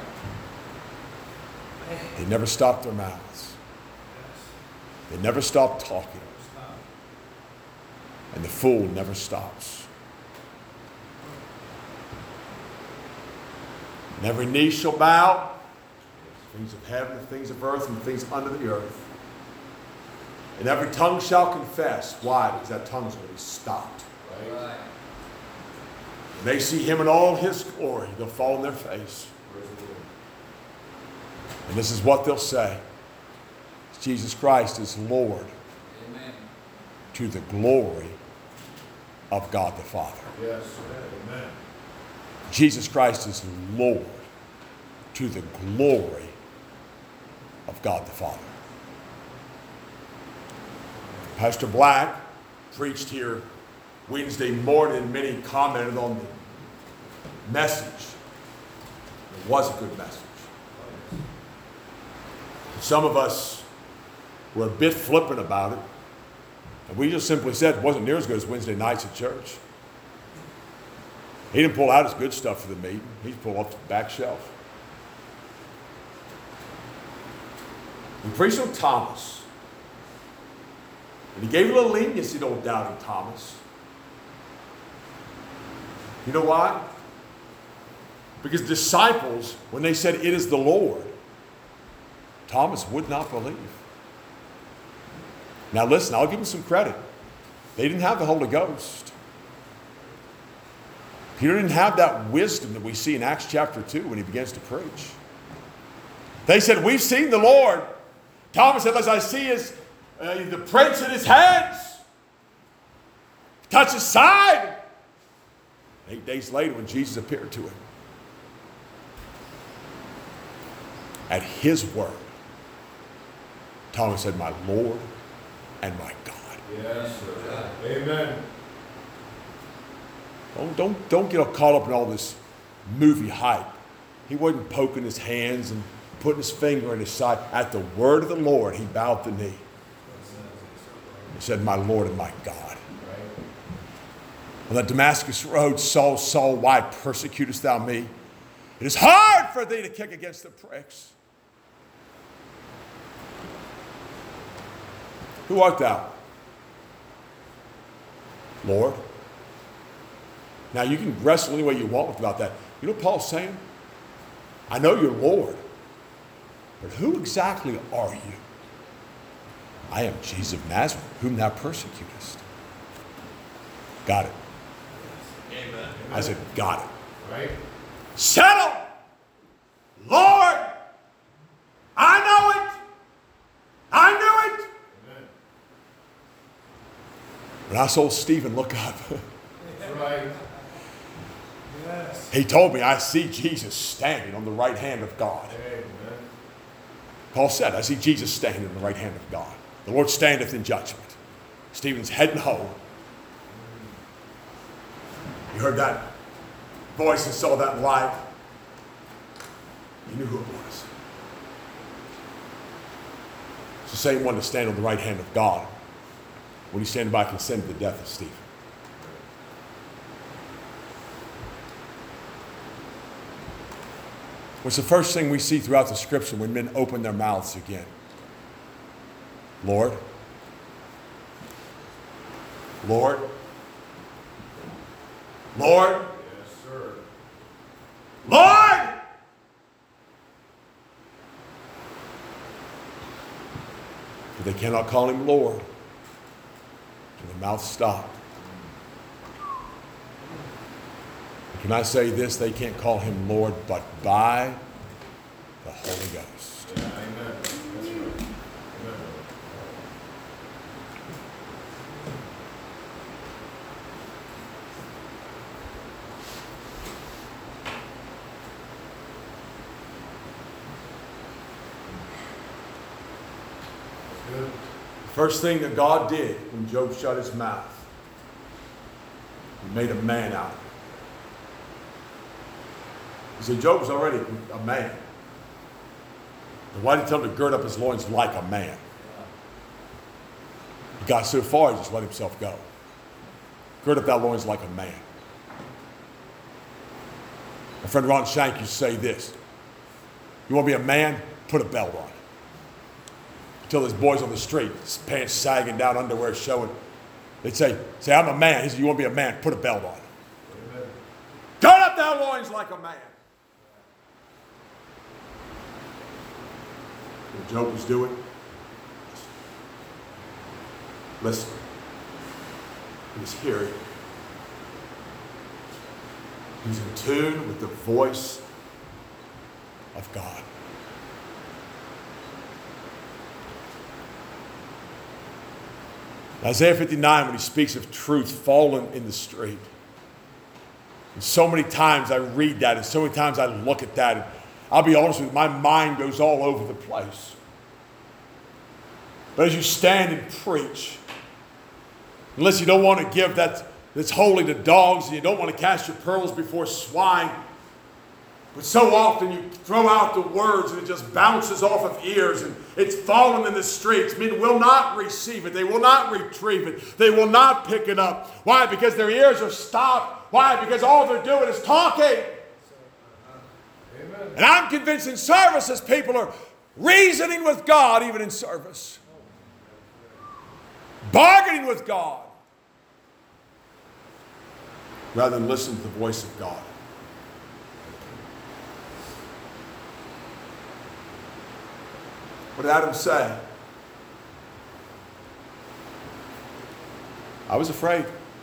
They never stopped their mouths. They never stopped talking. And the fool never stops. And every knee shall bow, things of heaven, and things of earth, and things under the earth. And every tongue shall confess. Why? Because that tongue's going to be stopped. Right. When they see him in all his glory, they'll fall on their face. And this is what they'll say. Jesus Christ is Lord. Amen. To the glory of God the Father. Yes. Amen. Jesus Christ is Lord to the glory of God the Father. Pastor Black preached here Wednesday morning. Many commented on the message. It was a good message. Some of us were a bit flippant about it. And we just simply said it wasn't near as good as Wednesday nights at church. He didn't pull out his good stuff for the meeting. He pulled off the back shelf. He preached on Thomas. And he gave a little leniency to old doubting Thomas. You know why? Because disciples, when they said, it is the Lord, Thomas would not believe. Now listen, I'll give him some credit. They didn't have the Holy Ghost. Peter didn't have that wisdom that we see in Acts chapter two when he begins to preach. They said, we've seen the Lord. Thomas said, as I see his, uh, the prints in his hands, touch his side. Eight days later when Jesus appeared to him, at his word, Thomas said, my Lord and my God. Yes, sir. Amen. Don't, don't, don't get caught up in all this movie hype. He wasn't poking his hands and putting his finger in his side. At the word of the Lord, he bowed the knee. He said, my Lord and my God. On the Damascus road, Saul, Saul, why persecutest thou me? It is hard for thee to kick against the pricks. Who art thou? Lord. Now you can wrestle any way you want about that. You know what Paul's saying? I know you're Lord, but who exactly are you? I am Jesus of Nazareth, whom thou persecutest. Got it. Amen. I said, got it. Right? Settle! Lord! I know it! I knew it! Amen. When I saw Stephen look up, That's right. Yes. he told me, I see Jesus standing on the right hand of God. Amen. Paul said, I see Jesus standing on the right hand of God. The Lord standeth in judgment. Stephen's head and whole. You heard that voice and saw that light. You knew who it was. It's the same one to stand on the right hand of God when he's standing by consent to the death of Stephen. What's the first thing we see throughout the scripture when men open their mouths again? Lord. Lord. Lord. Yes, sir. Lord. But they cannot call him Lord till the mouth stopped. Can I say this? They can't call him Lord but by the Holy Ghost. Yeah, amen. That's right. Amen. That's good. The first thing that God did when Job shut his mouth, he made a man out of him. You see, Job was already a man. But why did he tell him to gird up his loins like a man? He got so far, he just let himself go. Gird up thy loins like a man. My friend Ron Shank used to say this: you want to be a man? Put a belt on. Until there's boys on the street, his pants sagging down, underwear showing. They'd say, say, I'm a man. He said, you want to be a man? Put a belt on. Amen. Gird up thy loins like a man. What Job was doing? Listen. He was hearing. He was in tune with the voice of God. Isaiah fifty-nine, when he speaks of truth fallen in the street. And so many times I read that, and so many times I look at that, and I'll be honest with you, my mind goes all over the place. But as you stand and preach, unless you don't want to give that that's holy to dogs, and you don't want to cast your pearls before swine, but so often you throw out the words and it just bounces off of ears and it's fallen in the streets. Men will not receive it. They will not retrieve it. They will not pick it up. Why? Because their ears are stopped. Why? Because all they're doing is talking. Amen. And I'm convinced in services people are reasoning with God even in service. Bargaining with God. Rather than listen to the voice of God. What did Adam say? I was afraid.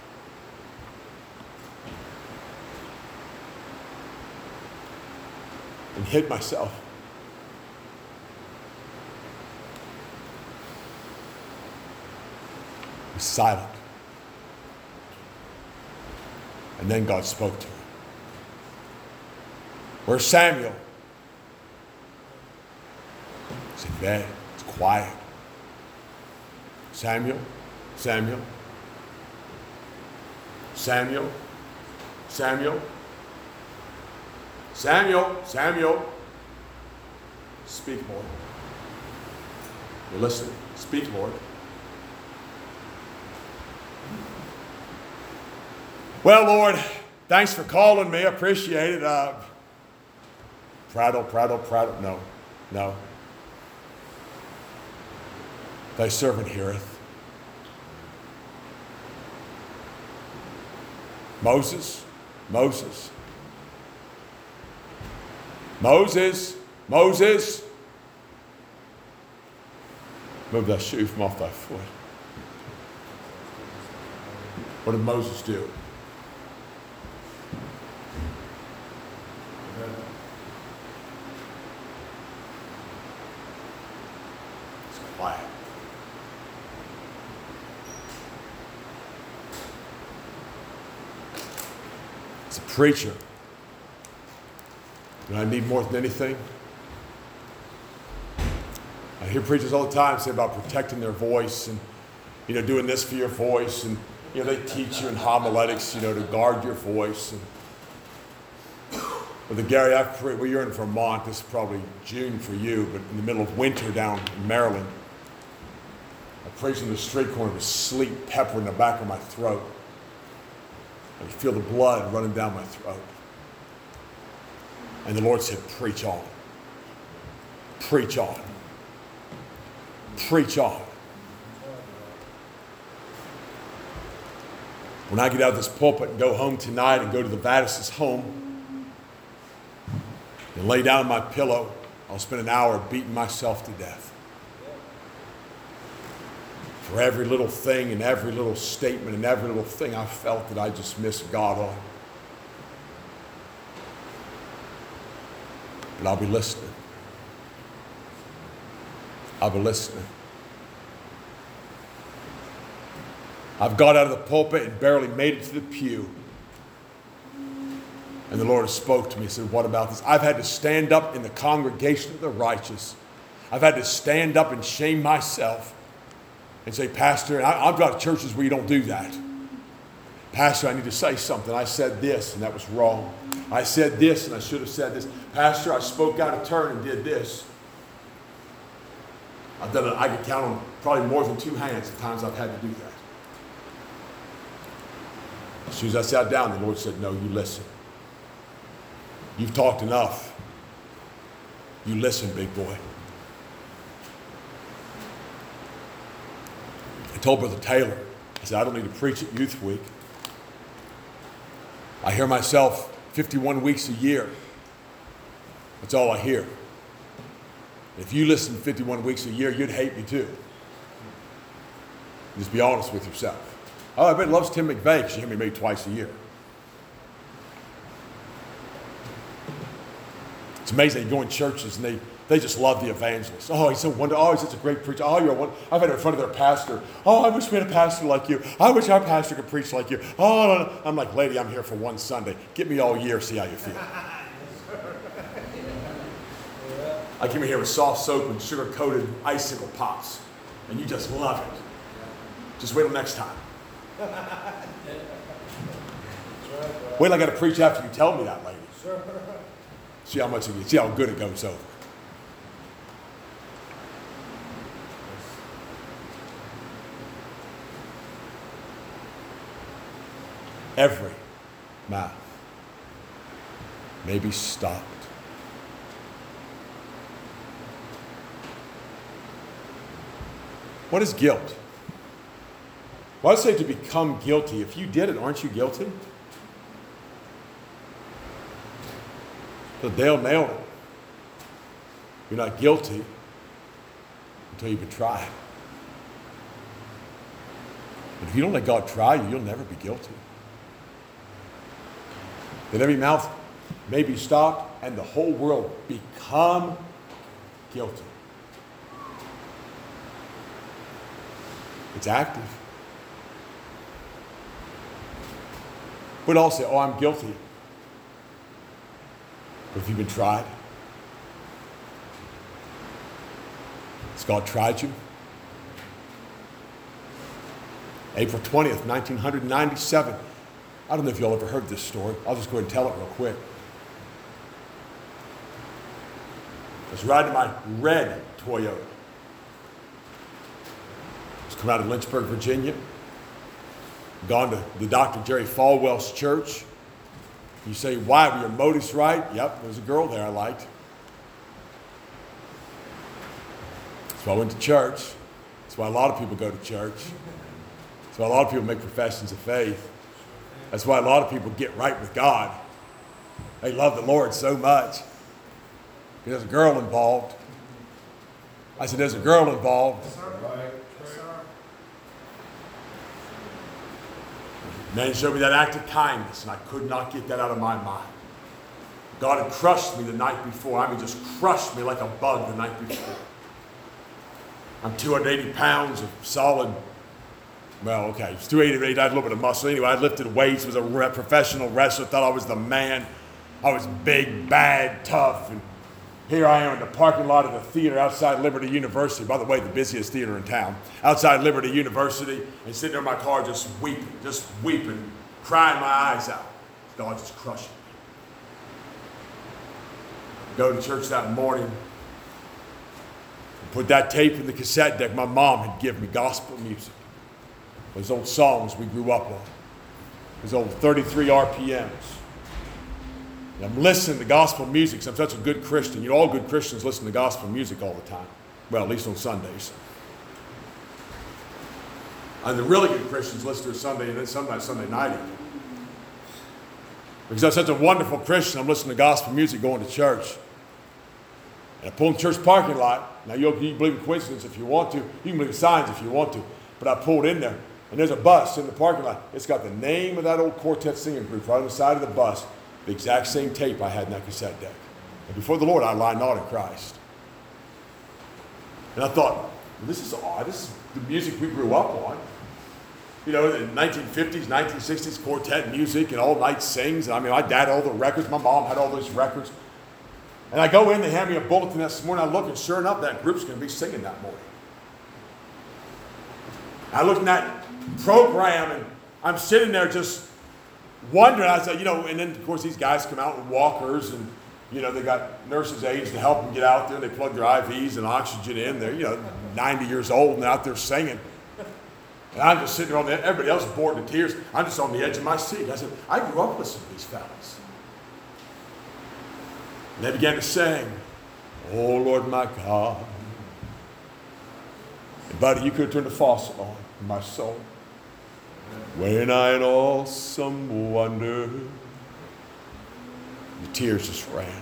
And hid myself. He was silent. And then God spoke to him. Where's Samuel? He's in bed. It's quiet. Samuel, Samuel, Samuel, Samuel, Samuel, Samuel. Speak, Lord. You're listening. Speak, Lord. Well, Lord, thanks for calling me. I appreciate it. Uh, prattle, prattle, prattle. No, no. Thy servant heareth. Moses, Moses, Moses, Moses. Move thy shoe from off thy foot. What did Moses do? Amen. It's quiet. As a preacher, and I need more than anything. I hear preachers all the time say about protecting their voice and, you know, doing this for your voice. And, you know, they teach you in homiletics, you know, to guard your voice. And, but the Gary, I've pre- well, you're in Vermont. This is probably June for you, but in the middle of winter down in Maryland, I preached in the street corner with sleet pepper in the back of my throat. I could feel the blood running down my throat. And the Lord said, preach on. Preach on. Preach on. When I get out of this pulpit and go home tonight and go to the Vaddis's home and lay down on my pillow, I'll spend an hour beating myself to death. For every little thing and every little statement and every little thing I felt that I just missed God on. And I'll be listening. I'll be listening. I've got out of the pulpit and barely made it to the pew. And the Lord has spoke to me and said, what about this? I've had to stand up in the congregation of the righteous. I've had to stand up and shame myself and say, Pastor, and I, I've got churches where you don't do that. Pastor, I need to say something. I said this and that was wrong. I said this and I should have said this. Pastor, I spoke out of turn and did this. I've done it. I could count on probably more than two hands the times I've had to do that. As soon as I sat down, the Lord said, no, you listen. You've talked enough. You listen, big boy. I told Brother Taylor, I said, I don't need to preach at Youth Week. I hear myself fifty-one weeks a year. That's all I hear. If you listen fifty-one weeks a year, you'd hate me too. Just be honest with yourself. Oh, I bet he loves Tim McVeigh because you hear me maybe twice a year. It's amazing. They go in churches and they, they just love the evangelist. Oh, he's so wonderful. Oh, he's such a great preacher. Oh, you're one. I've had it in front of their pastor. Oh, I wish we had a pastor like you. I wish our pastor could preach like you. Oh, no, no. I'm like, lady, I'm here for one Sunday. Get me all year, see how you feel. I came in here with soft soap and sugar-coated icicle pops, and you just love it. Just wait till next time. Wait till I got to preach after you tell me that, lady. See how much it, see how good it goes over. Every mouth may be stopped. What is guilt? Well, I say to become guilty. If you did it, aren't you guilty? So Dale nailed it. You're not guilty until you've been tried. But if you don't let God try you, you'll never be guilty. That every mouth may be stopped and the whole world become guilty. It's active. But all say, oh, I'm guilty. But if you've been tried, has God tried you? April twentieth, nineteen ninety-seven. I don't know if y'all ever heard this story. I'll just go ahead and tell it real quick. I was riding my red Toyota. I was coming out of Lynchburg, Virginia. Gone to the Doctor Jerry Falwell's church. You say, why? Were your motives right? Yep, there was a girl there I liked. So I went to church. That's why a lot of people go to church. That's why a lot of people make professions of faith. That's why a lot of people get right with God. They love the Lord so much. There's a girl involved. I said, there's a girl involved. Man showed me that act of kindness, and I could not get that out of my mind. God had crushed me the night before. I mean, just crushed me like a bug the night before. I'm two hundred eighty pounds of solid, well, okay, it's two hundred eighty, I had a little bit of muscle. Anyway, I lifted weights, was a re- professional wrestler, thought I was the man. I was big, bad, tough, and here I am in the parking lot of the theater outside Liberty University. By the way, the busiest theater in town. Outside Liberty University, and sitting there in my car just weeping, just weeping, crying my eyes out. God just crushing me. Go to church that morning. Put that tape in the cassette deck. My mom had given me gospel music. Those old songs we grew up on. Those old thirty-three R P Ms. I'm listening to gospel music because I'm such a good Christian. You know, all good Christians listen to gospel music all the time. Well, at least on Sundays. And the really good Christians listen to it Sunday and then sometimes Sunday night even. Because I'm such a wonderful Christian, I'm listening to gospel music going to church. And I pull in the church parking lot. Now, you can believe in coincidence if you want to. You can believe in signs if you want to. But I pulled in there, and there's a bus in the parking lot. It's got the name of that old quartet singing group right on the side of the bus. The exact same tape I had in that cassette deck. And before the Lord, I lie not in Christ. And I thought, well, this is odd. This is the music we grew up on. You know, the nineteen fifties, nineteen sixties, quartet music and all night sings. And I mean, my dad had all the records. My mom had all those records. And I go in, they hand me a bulletin this morning. I look, and sure enough, that group's going to be singing that morning. I looked in that program, and I'm sitting there just wondering. I said, you know, and then, of course, these guys come out with walkers, and, you know, they got nurses' aides to help them get out there. They plug their I Vs and oxygen in. They're, you know, ninety years old and out there singing. And I'm just sitting there on the, everybody else is bored to tears. I'm just on the edge of my seat. I said, I grew up listening to these fellas. And they began to sing, "Oh, Lord, my God." And buddy, you could have turned the faucet on in my soul. When I in awesome wonder, the tears just ran.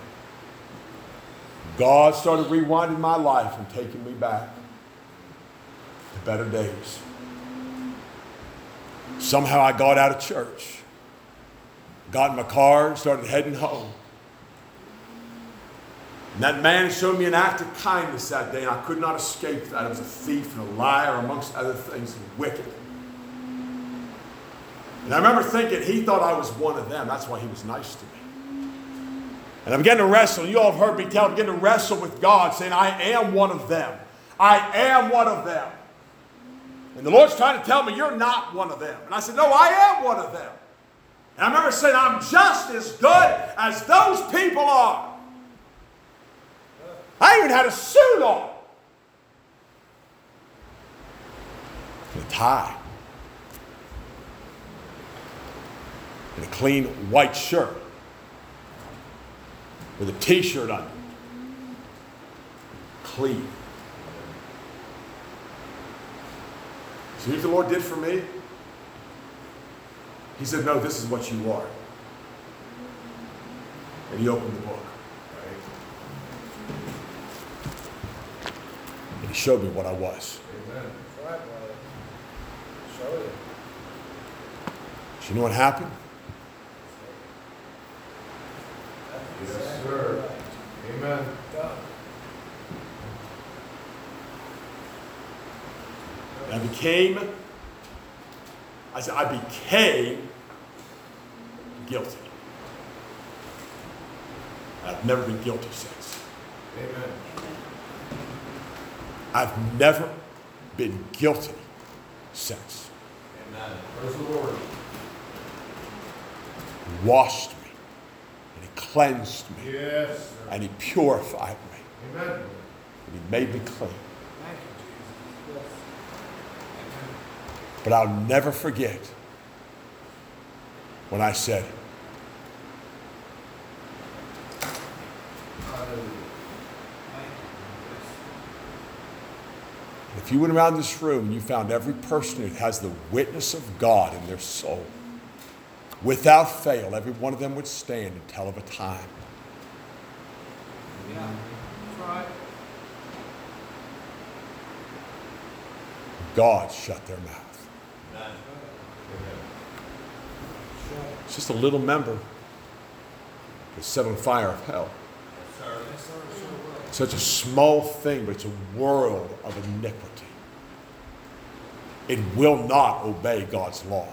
God started rewinding my life and taking me back to better days. Somehow I got out of church, got in my car, and started heading home. And that man showed me an act of kindness that day, and I could not escape that. He was a thief and a liar, amongst other things, and wicked. And I remember thinking he thought I was one of them. That's why he was nice to me. And I began to wrestle. You all have heard me tell, I began to wrestle with God, saying, I am one of them. I am one of them. And the Lord's trying to tell me, you're not one of them. And I said, no, I am one of them. And I remember saying, I'm just as good as those people are. I even had a suit on. And a tie. And a clean white shirt. With a t-shirt under it. Clean. See what the Lord did for me? He said, no, this is what you are. And he opened the book. And he showed me what I was. Amen. That's right, brother. Show it. So you know what happened? Yes, sir. Amen. And I became, I said, I became guilty. I've never been guilty since. Amen. I've never been guilty since. Amen. Praise the Lord. He washed me, and he cleansed me, Yes, sir. and he purified me, Amen. and he made me clean. Thank you, Jesus. But I'll never forget when I said, Hallelujah. if you went around this room and you found every person who has the witness of God in their soul, without fail, every one of them would stand and tell of a time. Yeah, that's right. God shut their mouth. Amen. It's just a little member that's set on fire of hell. Yes, sir. Yes, sir. Sure will. Such a small thing, but it's a world of iniquity. It will not obey God's law.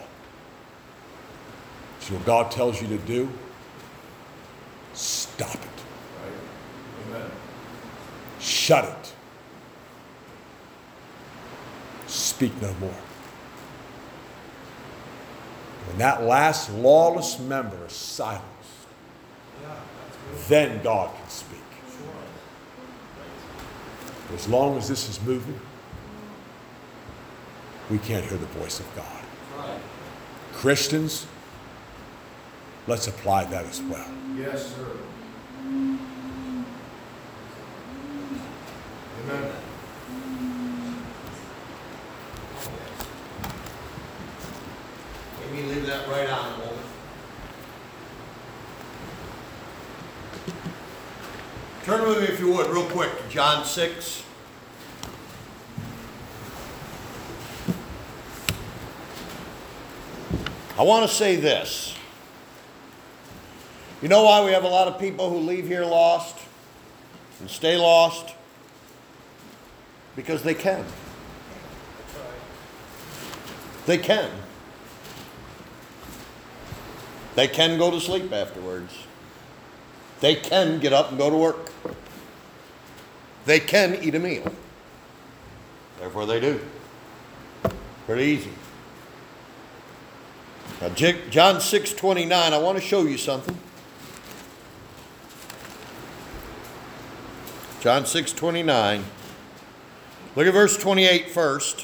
So what God tells you to do, stop it. Right. Amen. Shut it. Speak no more. When that last lawless member is silenced, Yeah, that's good. then God can speak. Sure. But as long as this is moving, we can't hear the voice of God. That's right. Christians, let's apply that as well. Yes, sir. Amen. Maybe leave that right on a moment. Turn with me, if you would, real quick, to John six. I want to say this. You know why we have a lot of people who leave here lost and stay lost? Because they can. They can. They can go to sleep afterwards. They can get up and go to work. They can eat a meal. Therefore they do. Pretty easy. Now, John six twenty-nine, I want to show you something. John six twenty-nine. Look at verse twenty-eight first.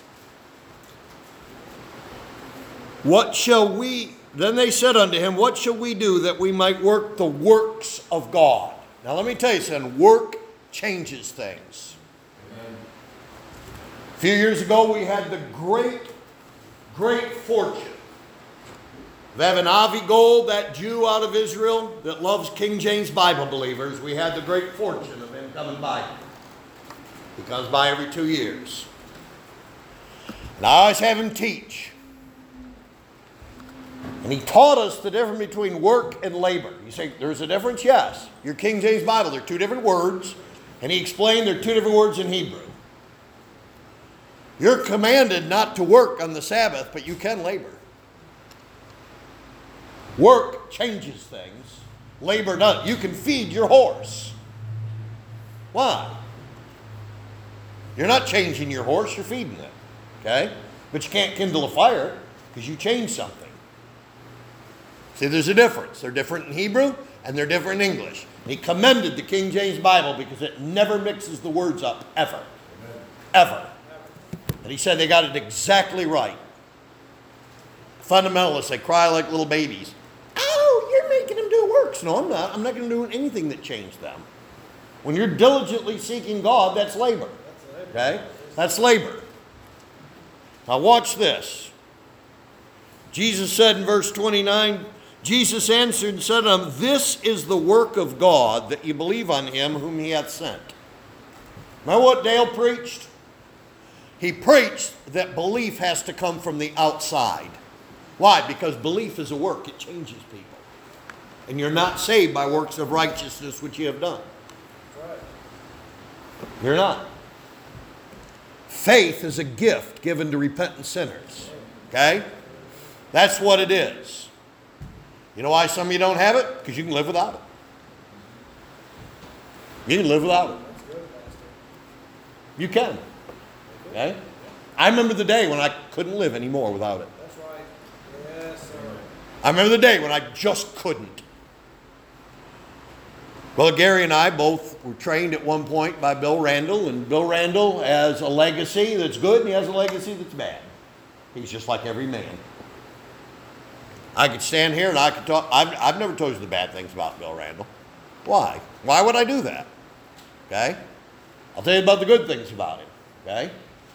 What shall we, then they said unto him, what shall we do that we might work the works of God? Now let me tell you something, work changes things. Amen. A few years ago we had the great, great fortune of having Avi Gold, that Jew out of Israel that loves King James Bible believers. We had the great fortune of him coming by. He comes by every two years. And I always have him teach. And he taught us the difference between work and labor. You say, there's a difference? Yes. Your King James Bible, they're two different words. And he explained they're two different words in Hebrew. You're commanded not to work on the Sabbath, but you can labor. Work changes things. Labor doesn't. You can feed your horse. Why? You're not changing your horse, you're feeding it. Okay? But you can't kindle a fire because you changed something. See, there's a difference. They're different in Hebrew and they're different in English. And he commended the King James Bible because it never mixes the words up, ever. Amen. Ever. And he said they got it exactly right. Fundamentalists, they cry like little babies. Oh, you're making them do works. No, I'm not. I'm not going to do anything that changed them. When you're diligently seeking God, that's labor. Okay? That's labor. Now watch this. Jesus said in verse twenty-nine, Jesus answered and said unto them, this is the work of God, that you believe on him whom he hath sent. Remember what Dale preached? He preached that belief has to come from the outside. Why? Because belief is a work. It changes people. And you're not saved by works of righteousness which you have done. You're not. Faith is a gift given to repentant sinners. Okay? That's what it is. You know why some of you don't have it? Because you can live without it. You can live without it. You can. Okay? I remember the day when I couldn't live anymore without it. That's right. Yes, sir. I remember the day when I just couldn't. Well, Gary and I both were trained at one point by Bill Randall, and Bill Randall has a legacy that's good and he has a legacy that's bad. He's just like every man. I could stand here and I could talk. I've, I've never told you the bad things about Bill Randall. Why? Why would I do that? Okay? I'll tell you about the good things about him. Okay?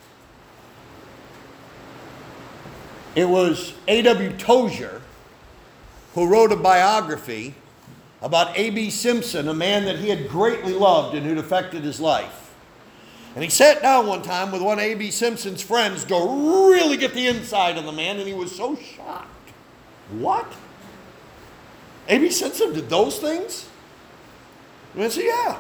It was A W Tozier who wrote a biography about A B Simpson, a man that he had greatly loved and who'd affected his life. And he sat down one time with one of A B Simpson's friends to really get the inside of the man, and he was so shocked. What? A B Simpson did those things? And I said, yeah.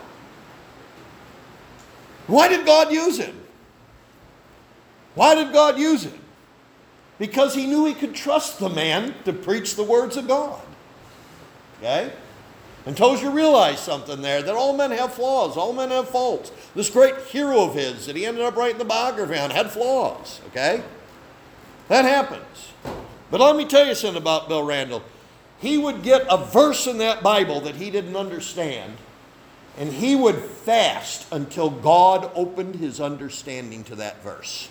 Why did God use him? Why did God use him? Because he knew he could trust the man to preach the words of God. Okay? And Tozier realized something there, that all men have flaws, all men have faults. This great hero of his that he ended up writing the biography on had flaws. Okay? That happens. But let me tell you something about Bill Randall. He would get a verse in that Bible that he didn't understand, and he would fast until God opened his understanding to that verse.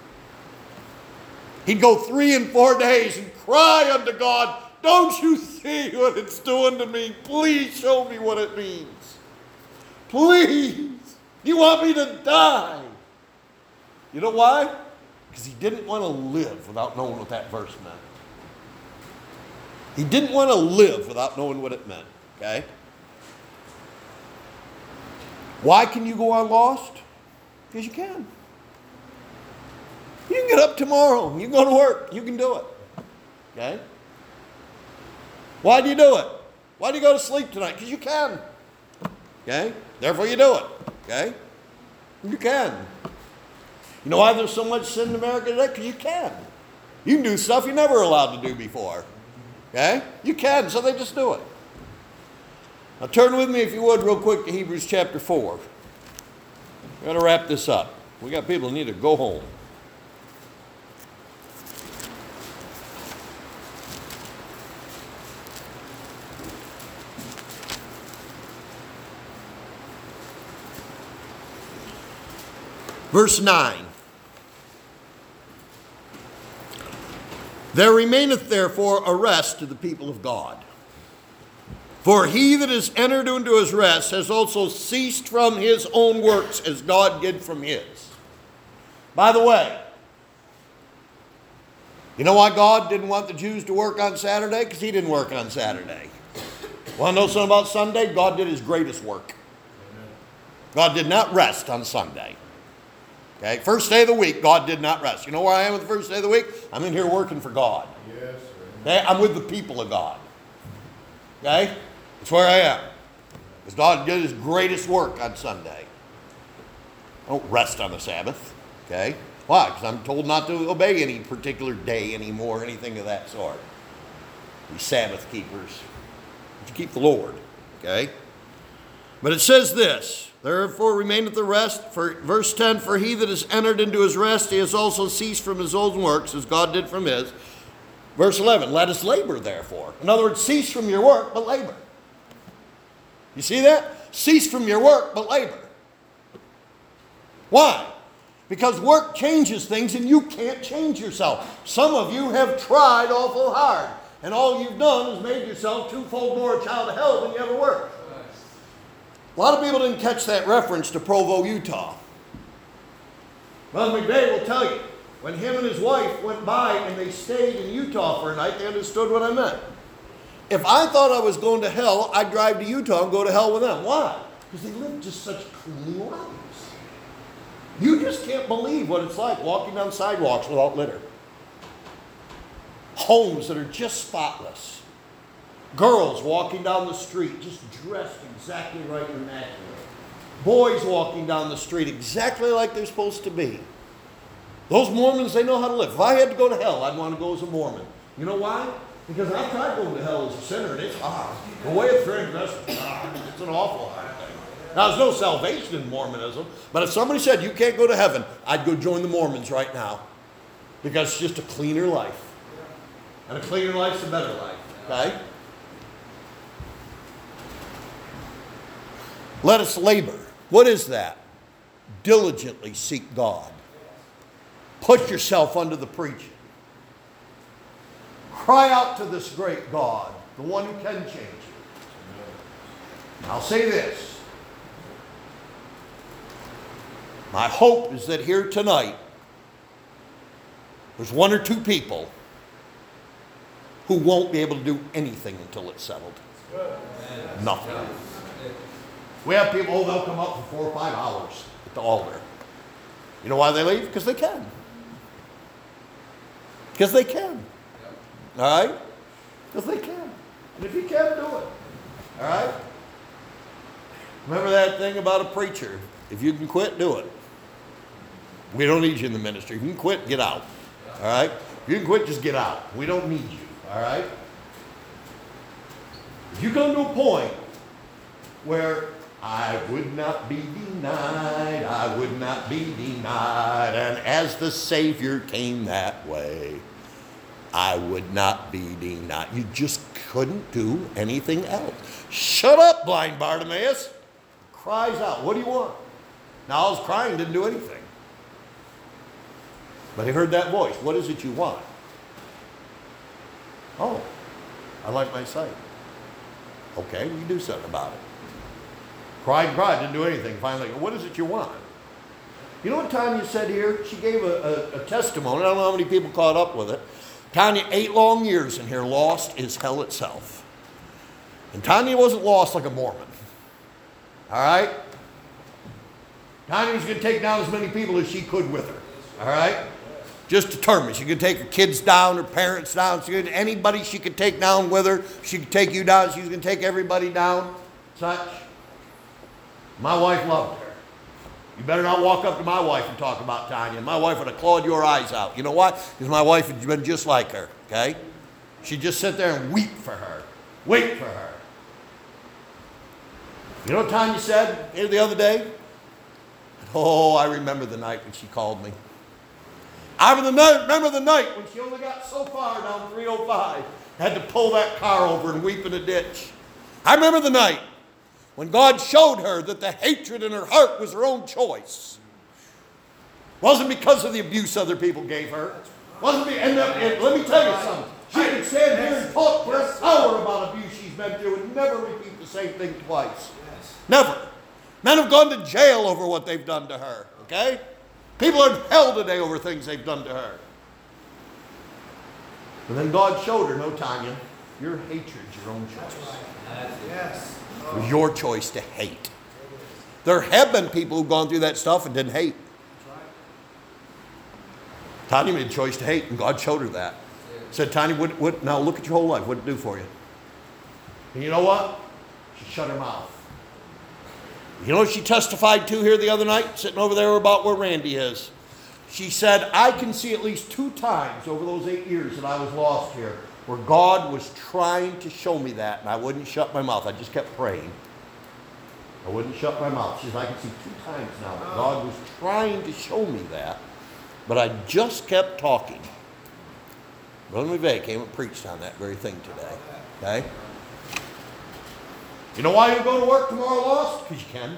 He'd go three and four days and cry unto God, don't you see what it's doing to me? Please show me what it means. Please. You want me to die? You know why? Because he didn't want to live without knowing what that verse meant. He didn't want to live without knowing what it meant. Okay? Why can you go on lost? Because you can. You can get up tomorrow. You can go to work. You can do it. Okay? Why do you do it? Why do you go to sleep tonight? Because you can. Okay? Therefore you do it. Okay? You can. You know why there's so much sin in America today? Because you can. You can do stuff you never allowed to do before. Okay? You can, so they just do it. Now turn with me, if you would, real quick to Hebrews chapter four. We're going to wrap this up. We got people who need to go home. Verse nine. There remaineth therefore a rest to the people of God. For he that is entered into his rest has also ceased from his own works as God did from his. By the way, you know why God didn't want the Jews to work on Saturday? Because he didn't work on Saturday. Want to know something about Sunday? God did his greatest work. God did not rest on Sunday. Okay, first day of the week, God did not rest. You know where I am with the first day of the week? I'm in here working for God. Yes, sir. Okay, I'm with the people of God. Okay, that's where I am. Because God did his greatest work on Sunday. I don't rest on the Sabbath. Okay, why? Because I'm told not to obey any particular day anymore, anything of that sort. We Sabbath keepers, but you keep the Lord. Okay, but it says this. Therefore remaineth the rest, for verse ten, for he that is entered into his rest, he has also ceased from his own works, as God did from his. Verse eleven, let us labor therefore. In other words, cease from your work, but labor. You see that? Cease from your work, but labor. Why? Because work changes things and you can't change yourself. Some of you have tried awful hard, and all you've done is made yourself twofold more a child of hell than you ever were. A lot of people didn't catch that reference to Provo, Utah. Brother McVeigh will tell you, when him and his wife went by and they stayed in Utah for a night, they understood what I meant. If I thought I was going to hell, I'd drive to Utah and go to hell with them. Why? Because they live just such clean lives. You just can't believe what it's like walking down sidewalks without litter. Homes that are just spotless. Girls walking down the street, just dressed exactly right and immaculate. Boys walking down the street exactly like they're supposed to be. Those Mormons, they know how to live. If I had to go to hell, I'd want to go as a Mormon. You know why? Because I've tried going to hell as a sinner, and it's hard. The way of transgressors is hard. It's an awful hard thing. Now, there's no salvation in Mormonism, but if somebody said you can't go to heaven, I'd go join the Mormons right now. Because it's just a cleaner life. And a cleaner life's a better life. Okay? Let us labor. What is that? Diligently seek God. Put yourself under the preaching. Cry out to this great God, the one who can change you. I'll say this. My hope is that here tonight, there's one or two people who won't be able to do anything until it's settled. Nothing. We have people, oh, they'll come up for four or five hours at the altar. You know why they leave? Because they can. Because they can. All right? Because they can. And if you can't, do it. All right? Remember that thing about a preacher. If you can quit, do it. We don't need you in the ministry. If you can quit, get out. All right? If you can quit, just get out. We don't need you. All right? If you come to a point where I would not be denied, I would not be denied, and as the Savior came that way, I would not be denied. You just couldn't do anything else. Shut up, blind Bartimaeus. Cries out, what do you want? Now, all his crying didn't do anything. But he heard that voice. What is it you want? Oh, I like my sight. Okay, you do something about it. Cried and cried, didn't do anything. Finally, what is it you want? You know what Tanya said here? She gave a, a, a testimony. I don't know how many people caught up with it. Tanya, eight long years in here, lost is hell itself. And Tanya wasn't lost like a Mormon. All right? Tanya was going to take down as many people as she could with her. All right? Just determined. She could take her kids down, her parents down. She could, anybody she could take down with her. She could take you down. She was going to take everybody down. Such. My wife loved her. You better not walk up to my wife and talk about Tanya. My wife would have clawed your eyes out. You know why? Because my wife had been just like her, okay? She'd just sit there and weep for her. Wait for her. You know what Tanya said the other day? Oh, I remember the night when she called me. I remember the night when she only got so far down three oh five, had to pull that car over and weep in a ditch. I remember the night when God showed her that the hatred in her heart was her own choice. Wasn't because of the abuse other people gave her. Wasn't be, and, and let me tell you something. She could stand here and talk for an hour about abuse she's been through and never repeat the same thing twice. Never. Men have gone to jail over what they've done to her, okay? People are in hell today over things they've done to her. But then God showed her, no, Tanya, your hatred's your own choice. Yes. It was your choice to hate. There have been people who've gone through that stuff and didn't hate. Tanya made a choice to hate, and God showed her that. Said, Tanya, what, what, now look at your whole life. What did it do for you? And you know what? She shut her mouth. You know what she testified to here the other night, sitting over there about where Randy is? She said, I can see at least two times over those eight years that I was lost here where God was trying to show me that, and I wouldn't shut my mouth. I just kept praying. I wouldn't shut my mouth. She said, I can see two times now that God was trying to show me that, but I just kept talking. Brother McVeigh came and preached on that very thing today. Okay? You know why you go to work tomorrow, lost? Because you can.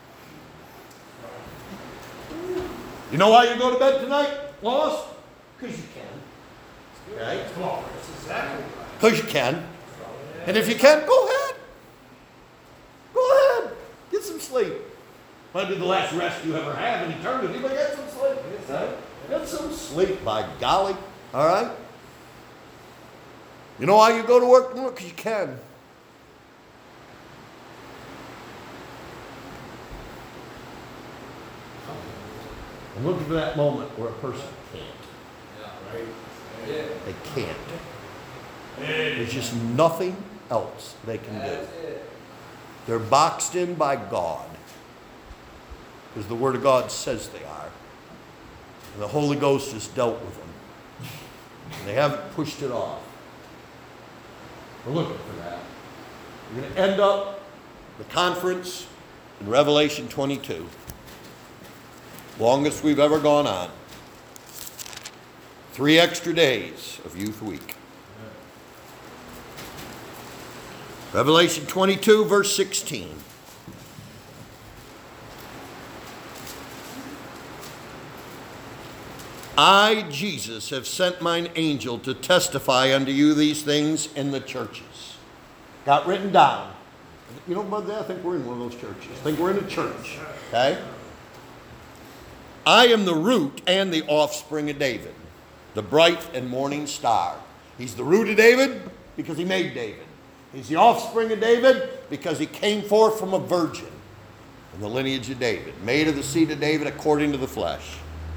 You know why you go to bed tonight, lost? Because you can. Okay? Come on, that's exactly right. Because you can. And if you can, go ahead. Go ahead. Get some sleep. Might be the last rest you ever have in eternity, but get some sleep. Right? Get some sleep, by golly. All right? You know why you go to work tomorrow? Because you can. I'm looking for that moment where a person can't. Yeah, right. Yeah. They can't. There's just nothing else they can do. They're boxed in by God, because the Word of God says they are. And the Holy Ghost has dealt with them. And they haven't pushed it off. We're looking for that. We're going to end up the conference in Revelation twenty-two. Longest we've ever gone on. Three extra days of Youth Week. Revelation twenty-two, verse sixteen. I, Jesus, have sent mine angel to testify unto you these things in the churches. Got written down. You know, Brother, I think we're in one of those churches. I think we're in a church. Okay? I am the root and the offspring of David, the bright and morning star. He's the root of David because he made David. He's the offspring of David because he came forth from a virgin in the lineage of David, made of the seed of David according to the flesh.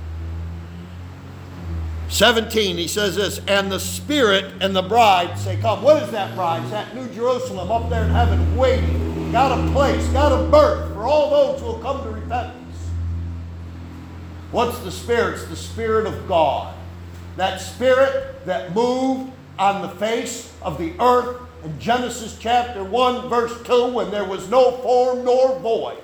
seventeen, he says this, and the Spirit and the bride say, come. What is that bride? It's that New Jerusalem up there in heaven waiting. Got a place, got a birth for all those who will come to repentance. What's the Spirit? It's the Spirit of God. That Spirit that moved on the face of the earth in Genesis chapter one, verse two, when there was no form nor void.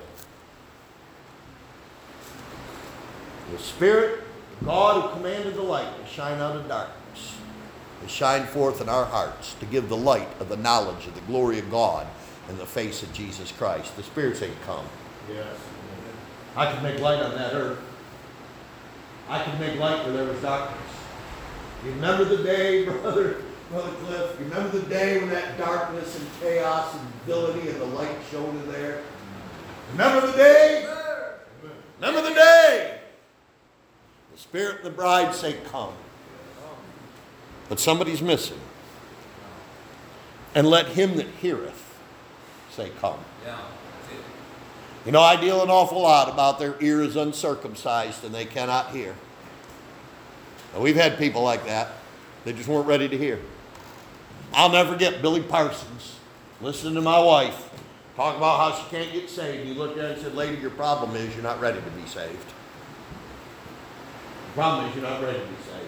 The Spirit of God who commanded the light to shine out of darkness, to shine forth in our hearts, to give the light of the knowledge of the glory of God in the face of Jesus Christ. The Spirit saying, come. Yes. I can make light on that earth. I can make light where there was darkness. You remember the day, brother, Brother Cliff? You remember the day when that darkness and chaos and villainy and the light shone in there? Remember the day? Remember the day? The Spirit and the bride say, come. But somebody's missing. And let him that heareth say, come. Yeah. You know, I deal an awful lot about their ear is uncircumcised and they cannot hear. And we've had people like that. They just weren't ready to hear. I'll never forget Billy Parsons listening to my wife talk about how she can't get saved. He looked at her and said, lady, your problem is you're not ready to be saved. The problem is you're not ready to be saved.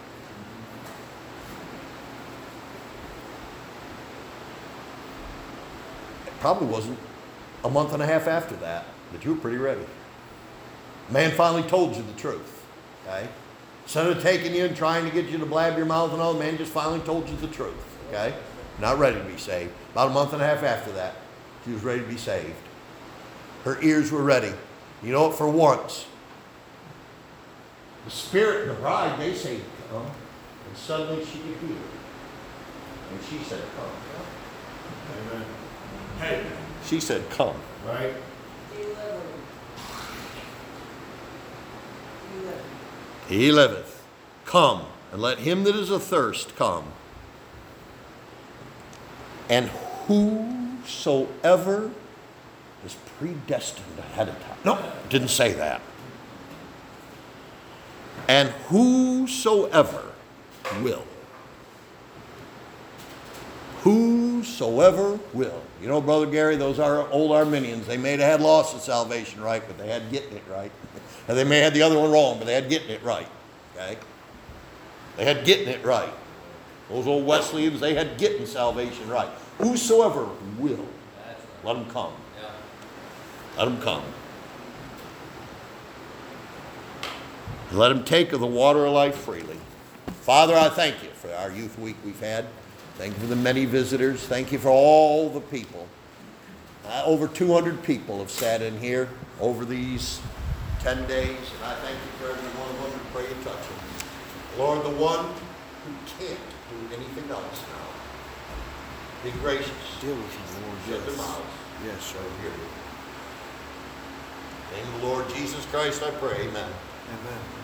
It probably wasn't a month and a half after that that you were pretty ready. Man finally told you the truth, okay? Instead of taking you and trying to get you to blab your mouth and all, man just finally told you the truth, okay? Not ready to be saved. About a month and a half after that, she was ready to be saved. Her ears were ready. You know what? For once, the Spirit and the bride, they say, come. And suddenly she could hear. And she said, come. Amen. Hey, She said, come. right? He liveth. Come, and let him that is athirst come. And whosoever is predestined ahead of time. No, it didn't say that. And whosoever will. Whosoever will. You know, Brother Gary, those are old Arminians. They may have had lost of salvation right, but they had getting it right. And they may have had the other one wrong, but they had getting it right. Okay? They had getting it right. Those old Wesleyans, they had getting salvation right. Whosoever will, let them come. Let them come. And let them take of the water of life freely. Father, I thank you for our youth week we've had. Thank you for the many visitors. Thank you for all the people. Uh, over two hundred people have sat in here over these ten days, and I thank you for every one of them and pray you touch them. Lord, the one who can't do anything else now, be gracious. Deal with him, Lord. Shut their Yes. mouths. Yes, sir. Hear you. In the Lord Jesus Christ I pray, amen. Amen.